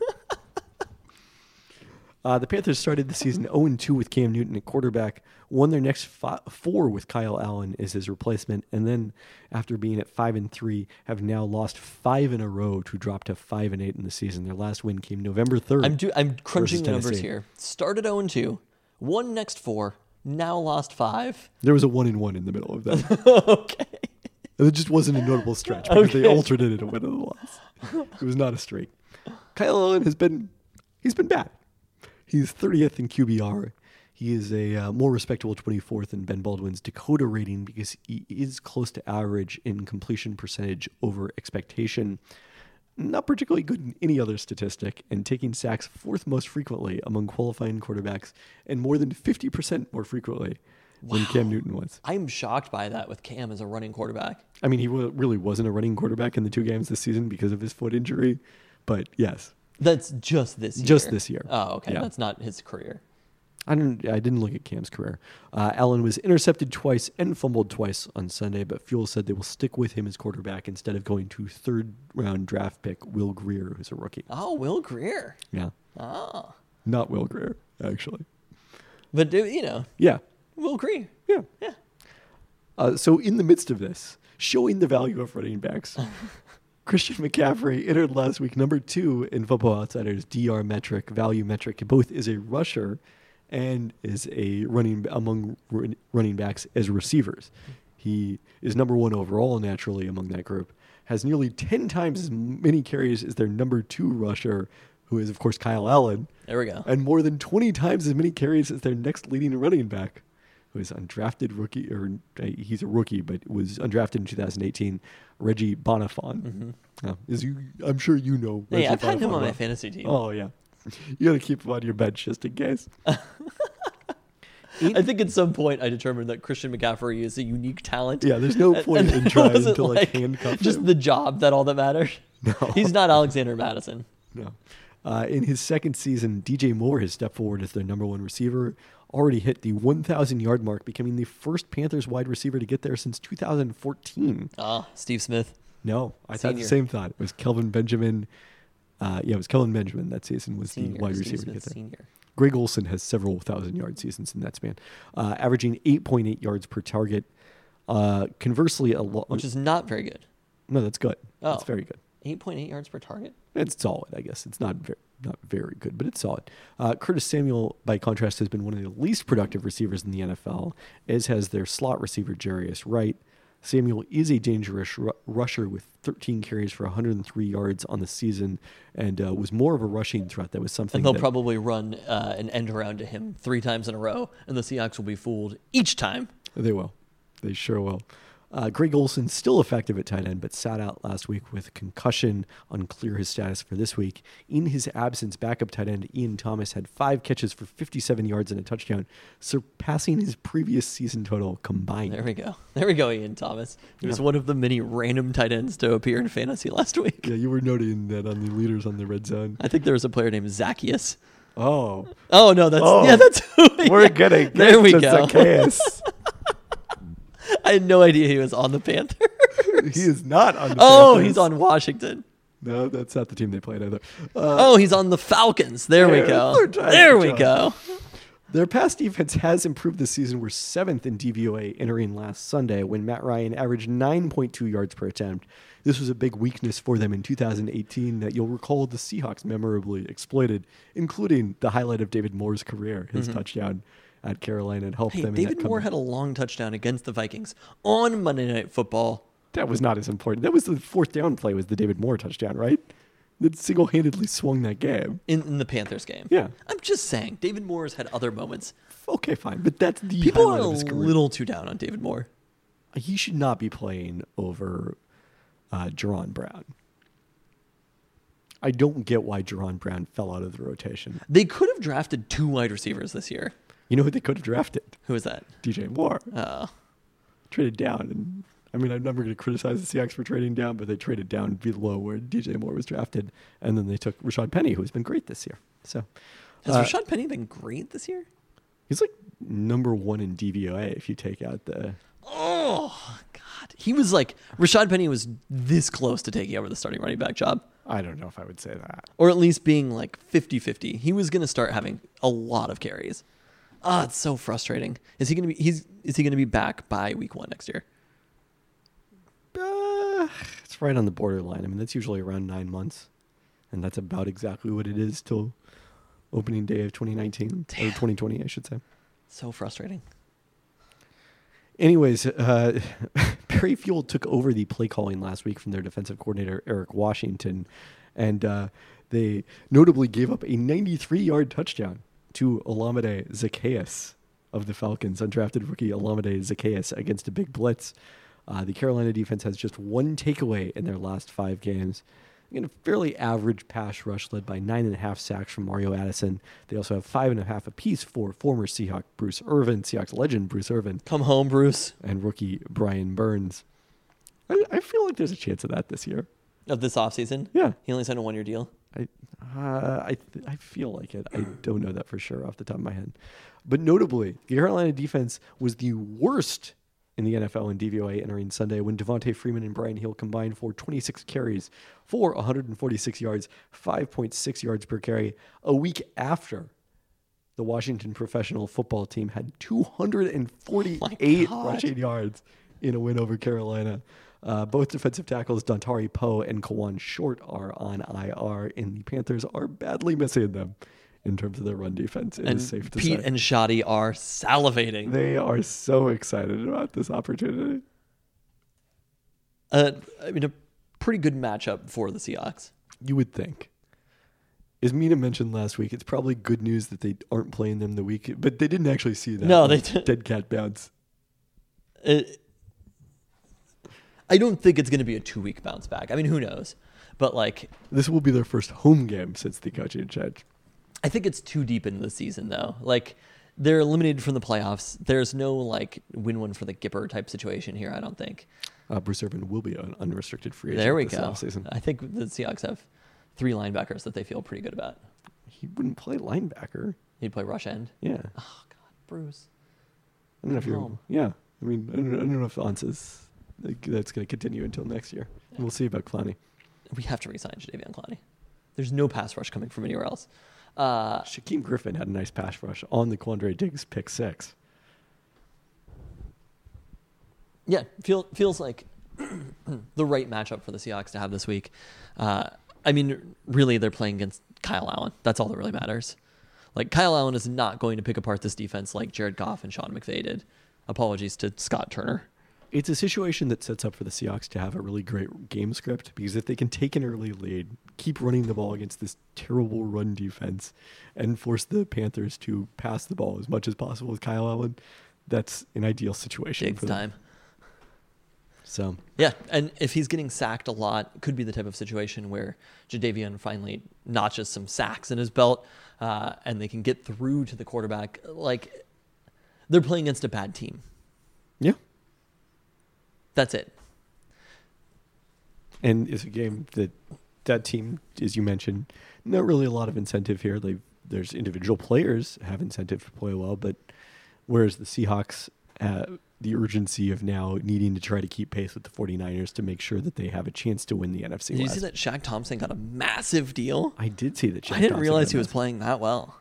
The Panthers started the season 0-2 with Cam Newton at quarterback, won their next 4 with Kyle Allen as his replacement, and then, after being at 5-3, have now lost 5 in a row to drop to 5-8 in the season. Their last win came November 3rd. I'm crunching versus the numbers Tennessee. here. Started 0-2, won next 4, now lost 5. There was a 1-1 in the middle of that. Okay. And it just wasn't a notable stretch because they Okay. alternated a win and a loss. It was not a streak. Kyle Allen he's been bad. He's 30th in QBR. He is a more respectable 24th in Ben Baldwin's Dakota rating because he is close to average in completion percentage over expectation. Not particularly good in any other statistic, and taking sacks 4th most frequently among qualifying quarterbacks and more than 50% more frequently than Cam Newton was. I'm shocked by that with Cam as a running quarterback. I mean, he really wasn't a running quarterback in the 2 games this season because of his foot injury, but yes. That's just this year. Just this year. Oh, okay. Yeah. That's not his career. I didn't look at Cam's career. Allen was intercepted twice and fumbled twice on Sunday, but Fuel said they will stick with him as quarterback instead of going to 3rd-round draft pick Will Greer, who's a rookie. Oh, Will Greer. Yeah. Oh. Not Will Greer, actually. But, Yeah. Will Greer. Yeah. Yeah. So in the midst of this, showing the value of running backs, Christian McCaffrey entered last week number 2 in Football Outsiders DR metric, value metric, both as a rusher and as a among running backs as receivers. He is number 1 overall naturally among that group, has nearly 10 times as many carries as their number 2 rusher, who is of course Kyle Allen, There we go. and more than 20 times as many carries as their next leading running back, who is undrafted rookie, or he's a rookie, but was undrafted in 2018, Reggie Bonifant. I'm sure you know Reggie Hey, I've had him Bonifant on my well. fantasy team. Oh, yeah. You got to keep him on your bench just in case. I think at some point I determined that Christian McCaffrey is a unique talent. Yeah, there's no point in it trying wasn't to handcuff just him. the job that all that matters. No. He's not Alexander Madison. No. In his second season, DJ Moore has stepped forward as their number 1 receiver, already hit the 1,000-yard mark, becoming the first Panthers wide receiver to get there since 2014. Steve Smith. No, I thought the Senior. same thought. It was Kelvin Benjamin. It was Kelvin Benjamin that season was Senior. the wide Steve receiver to Smith get there. Senior. Greg Olson has several 1,000-yard seasons in that span, averaging 8.8 yards per target. Conversely, which is not very good. No, that's good. Oh. That's very good. 8.8 yards per target? It's solid, I guess. It's not very good, but it's solid. Curtis Samuel, by contrast, has been one of the least productive receivers in the NFL, as has their slot receiver, Jarius Wright. Samuel is a dangerous rusher with 13 carries for 103 yards on the season, and was more of a rushing threat. That was something. And they'll probably run an end around to him 3 times in a row, and the Seahawks will be fooled each time. They will. They sure will. Greg Olson still effective at tight end, but sat out last week with concussion. Unclear his status for this week. In his absence, backup tight end Ian Thomas had 5 catches for 57 yards and a touchdown, surpassing his previous season total combined. There we go. There we go, Ian Thomas. He was one of the many random tight ends to appear in fantasy last week. Yeah, you were noting that on the leaders on the red zone. I think there was a player named Zacchaeus. Oh. Oh, no, that's who. We're getting there we go. Zacchaeus. I had no idea he was on the Panthers. He is not on the Oh, Panthers. he's on Washington. No, that's not the team they played either. He's on the Falcons. There we go. third time There the we job. go. Their pass defense has improved this season. We're 7th in DVOA entering last Sunday when Matt Ryan averaged 9.2 yards per attempt. This was a big weakness for them in 2018 that you'll recall the Seahawks memorably exploited, including the highlight of David Moore's career, his touchdown at Carolina, and helped Hey, them in David that Moore comeback. had a long touchdown against the Vikings on Monday Night Football. That was not as important. That was the 4th down play was the David Moore touchdown, right? That single-handedly swung that game. In the Panthers game. Yeah. I'm just saying, David Moore's had other moments. Okay, fine, but that's the People are highlight a of his career. little too down on David Moore. He should not be playing over Jerron Brown. I don't get why Jerron Brown fell out of the rotation. They could have drafted 2 wide receivers this year. You know who they could have drafted? Who is that? DJ Moore. Oh. Traded down. And I mean, I'm never going to criticize the Seahawks for trading down, but they traded down below where DJ Moore was drafted. And then they took Rashad Penny, who's been great this year. So Has Rashad Penny been great this year? he's like number 1 in DVOA if you take out the... Oh, God. He was like, Rashad Penny was this close to taking over the starting running back job. I don't know if I would say that. Or at least being like 50-50. He was going to start having a lot of carries. It's so frustrating. Is he going to be back by week 1 next year? It's right on the borderline. I mean, that's usually around 9 months. And that's about exactly what it is till opening day of 2019. Damn. Or 2020, I should say. So frustrating. Anyways, Perry Fuel took over the play calling last week from their defensive coordinator, Eric Washington. And they notably gave up a 93-yard touchdown to Olamide Zacchaeus of the Falcons, undrafted rookie Olamide Zacchaeus against a big blitz. The Carolina defense has just 1 takeaway in their last 5 games. Again, a fairly average pass rush led by 9.5 sacks from Mario Addison. They also have 5.5 apiece for former Seahawk Bruce Irvin, Seahawks legend Bruce Irvin, Come home, Bruce. and rookie Brian Burns. I feel like there's a chance of that this year. Of this offseason? Yeah. He only signed a 1-year deal. I feel like it. I don't know that for sure off the top of my head. But notably, the Carolina defense was the worst in the NFL in DVOA entering Sunday when Devontae Freeman and Brian Hill combined for 26 carries for 146 yards, 5.6 yards per carry, a week after the Washington professional football team had 248 rushing yards in a win over Carolina. Both defensive tackles, Dontari Poe and Kawan Short, are on IR, and the Panthers are badly missing them in terms of their run defense. It is safe to Pete say. and Shoddy are salivating. They are so excited about this opportunity. I mean, a pretty good matchup for the Seahawks. You would think. As Mina mentioned last week, it's probably good news that they aren't playing them the week, but they didn't actually see that. No, they didn't. Dead cat bounce. I don't think it's going to be a 2-week bounce back. I mean, who knows? But like, This will be their first home game since the coaching change. I think it's too deep into the season, though. Like, they're eliminated from the playoffs. There's no like win one for the Gipper type situation here. I don't think. Bruce Irvin will be an unrestricted free agent There we this go. offseason. I think the Seahawks have 3 linebackers that they feel pretty good about. He wouldn't play linebacker. He'd play rush end. Yeah. Oh God, Bruce. I don't know if you're. home. Yeah. I mean, I don't know if Lance is. That's going to continue until next year. We'll see about Clowney. We have to resign Jadeveon Clowney. There's no pass rush coming from anywhere else. Shaquem Griffin had a nice pass rush on the Quandre Diggs pick 6. Yeah, feels like the right matchup for the Seahawks to have this week. I mean, really, they're playing against Kyle Allen. That's all that really matters. Like, Kyle Allen is not going to pick apart this defense like Jared Goff and Sean McVay did. Apologies to Scott Turner. It's a situation that sets up for the Seahawks to have a really great game script, because if they can take an early lead, keep running the ball against this terrible run defense, and force the Panthers to pass the ball as much as possible with Kyle Allen, that's an ideal situation Diggs for them. time. So Yeah, and if he's getting sacked a lot, it could be the type of situation where Jadeveon finally notches some sacks in his belt, and they can get through to the quarterback. Like, they're playing against a bad team. yeah, That's it. and it's a game that team, as you mentioned, not really a lot of incentive here. There's individual players have incentive to play well, but whereas the Seahawks, the urgency of now needing to try to keep pace with the 49ers to make sure that they have a chance to win the NFC Did you West. see that Shaq Thompson got a massive deal? I did see that. I didn't realize he was playing that well.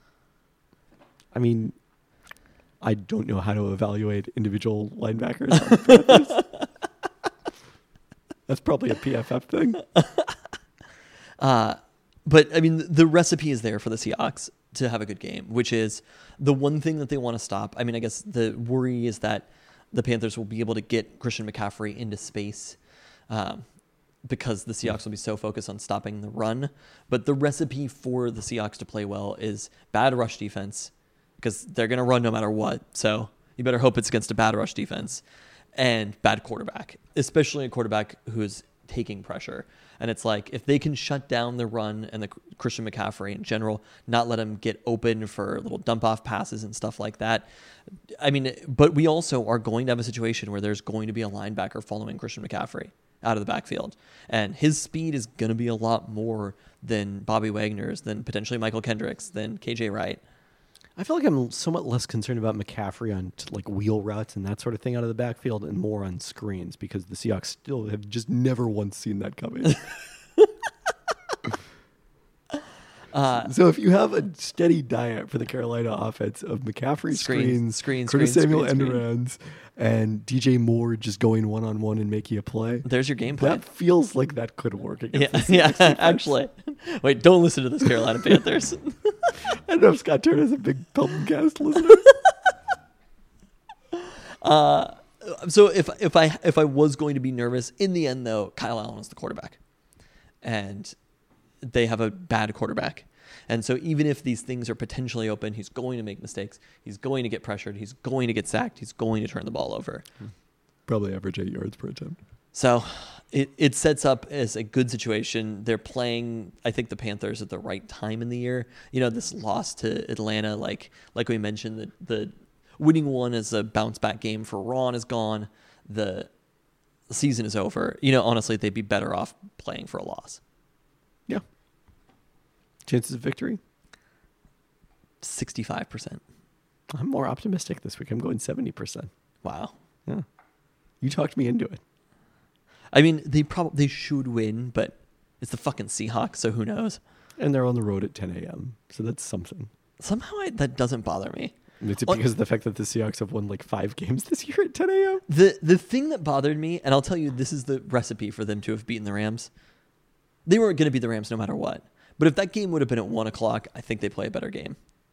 I mean, I don't know how to evaluate individual linebackers on the Panthers. That's probably a PFF thing. But, I mean, the recipe is there for the Seahawks to have a good game, which is the one thing that they want to stop. I mean, I guess the worry is that the Panthers will be able to get Christian McCaffrey into space because the Seahawks will be so focused on stopping the run. But the recipe for the Seahawks to play well is bad rush defense, because they're going to run no matter what. So you better hope it's against a bad rush defense, and bad quarterback, especially a quarterback who's taking pressure. And it's like, if they can shut down the run and the Christian McCaffrey in general, not let him get open for little dump off passes and stuff like that. I mean, but we also are going to have a situation where there's going to be a linebacker following Christian McCaffrey out of the backfield. And his speed is going to be a lot more than Bobby Wagner's, than potentially Michael Kendricks, than KJ Wright. I feel like I'm somewhat less concerned about McCaffrey on like wheel routes and that sort of thing out of the backfield, and more on screens, because the Seahawks still have just never once seen that coming. So if you have a steady diet for the Carolina offense of McCaffrey screens, Curtis Samuel end-arounds, and DJ Moore just going one-on-one and making a play, There's your game plan. that feels like that could work against the Yeah, Seahawks defense. actually. Wait, don't listen to this, Carolina Panthers. I don't know if Scott Turner is a big Peltoncast listener. So if I was going to be nervous, in the end though, Kyle Allen is the quarterback, and they have a bad quarterback. And so even if these things are potentially open, he's going to make mistakes. He's going to get pressured. He's going to get sacked. He's going to turn the ball over. Probably average 8 yards per attempt. So it sets up as a good situation. They're playing, I think, the Panthers at the right time in the year. You know, this loss to Atlanta, like we mentioned, the winning one is a bounce back game for Ron is gone. The season is over. You know, honestly, they'd be better off playing for a loss. Yeah. Chances of victory? 65%. I'm more optimistic this week. I'm going 70%. Wow. Yeah. You talked me into it. I mean, they should win, but it's the fucking Seahawks, so who knows? And they're on the road at 10 a.m., so that's something. Somehow that doesn't bother me. Is it because of the fact that the Seahawks have won like 5 games this year at 10 a.m.? The thing that bothered me, and I'll tell you, this is the recipe for them to have beaten the Rams. They weren't going to beat the Rams no matter what. But if that game would have been at 1 o'clock, I think they play a better game.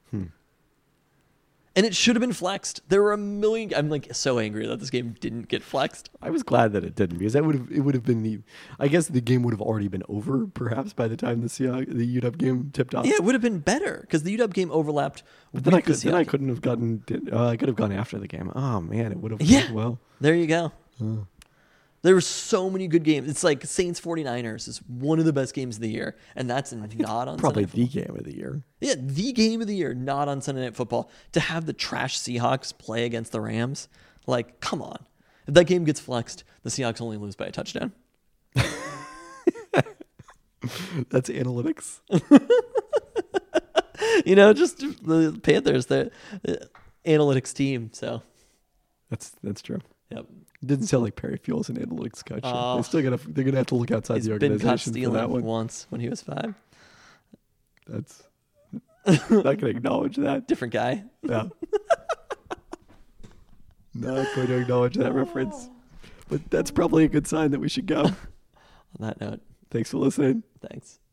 And it should have been flexed. There were a million. I'm like so angry that this game didn't get flexed. I was glad that it didn't, because it would have been I guess the game would have already been over perhaps by the time the UW game tipped off. Yeah, it would have been better because the UW game overlapped. But then with the I Seahawks. couldn't have gotten. I could have gone after the game. Oh man, it would have. Yeah. Well, There you go. There were so many good games. It's like Saints 49ers is one of the best games of the year, and that's not on probably Sunday the game of the year. Yeah, the game of the year, not on Sunday Night Football. To have the trash Seahawks play against the Rams, like, come on. If that game gets flexed, the Seahawks only lose by a touchdown. That's analytics. You know, just the Panthers, the analytics team. So, That's true. yep. It didn't sound like Perry Fuel's an analytics coach. Oh. They're gonna have to look outside He's the been caught organization for that stealing one. once when he was 5. That's Not going to acknowledge that. Different guy. Yeah. Not going to acknowledge that reference. But that's probably a good sign that we should go. On that note, Thanks for listening. thanks.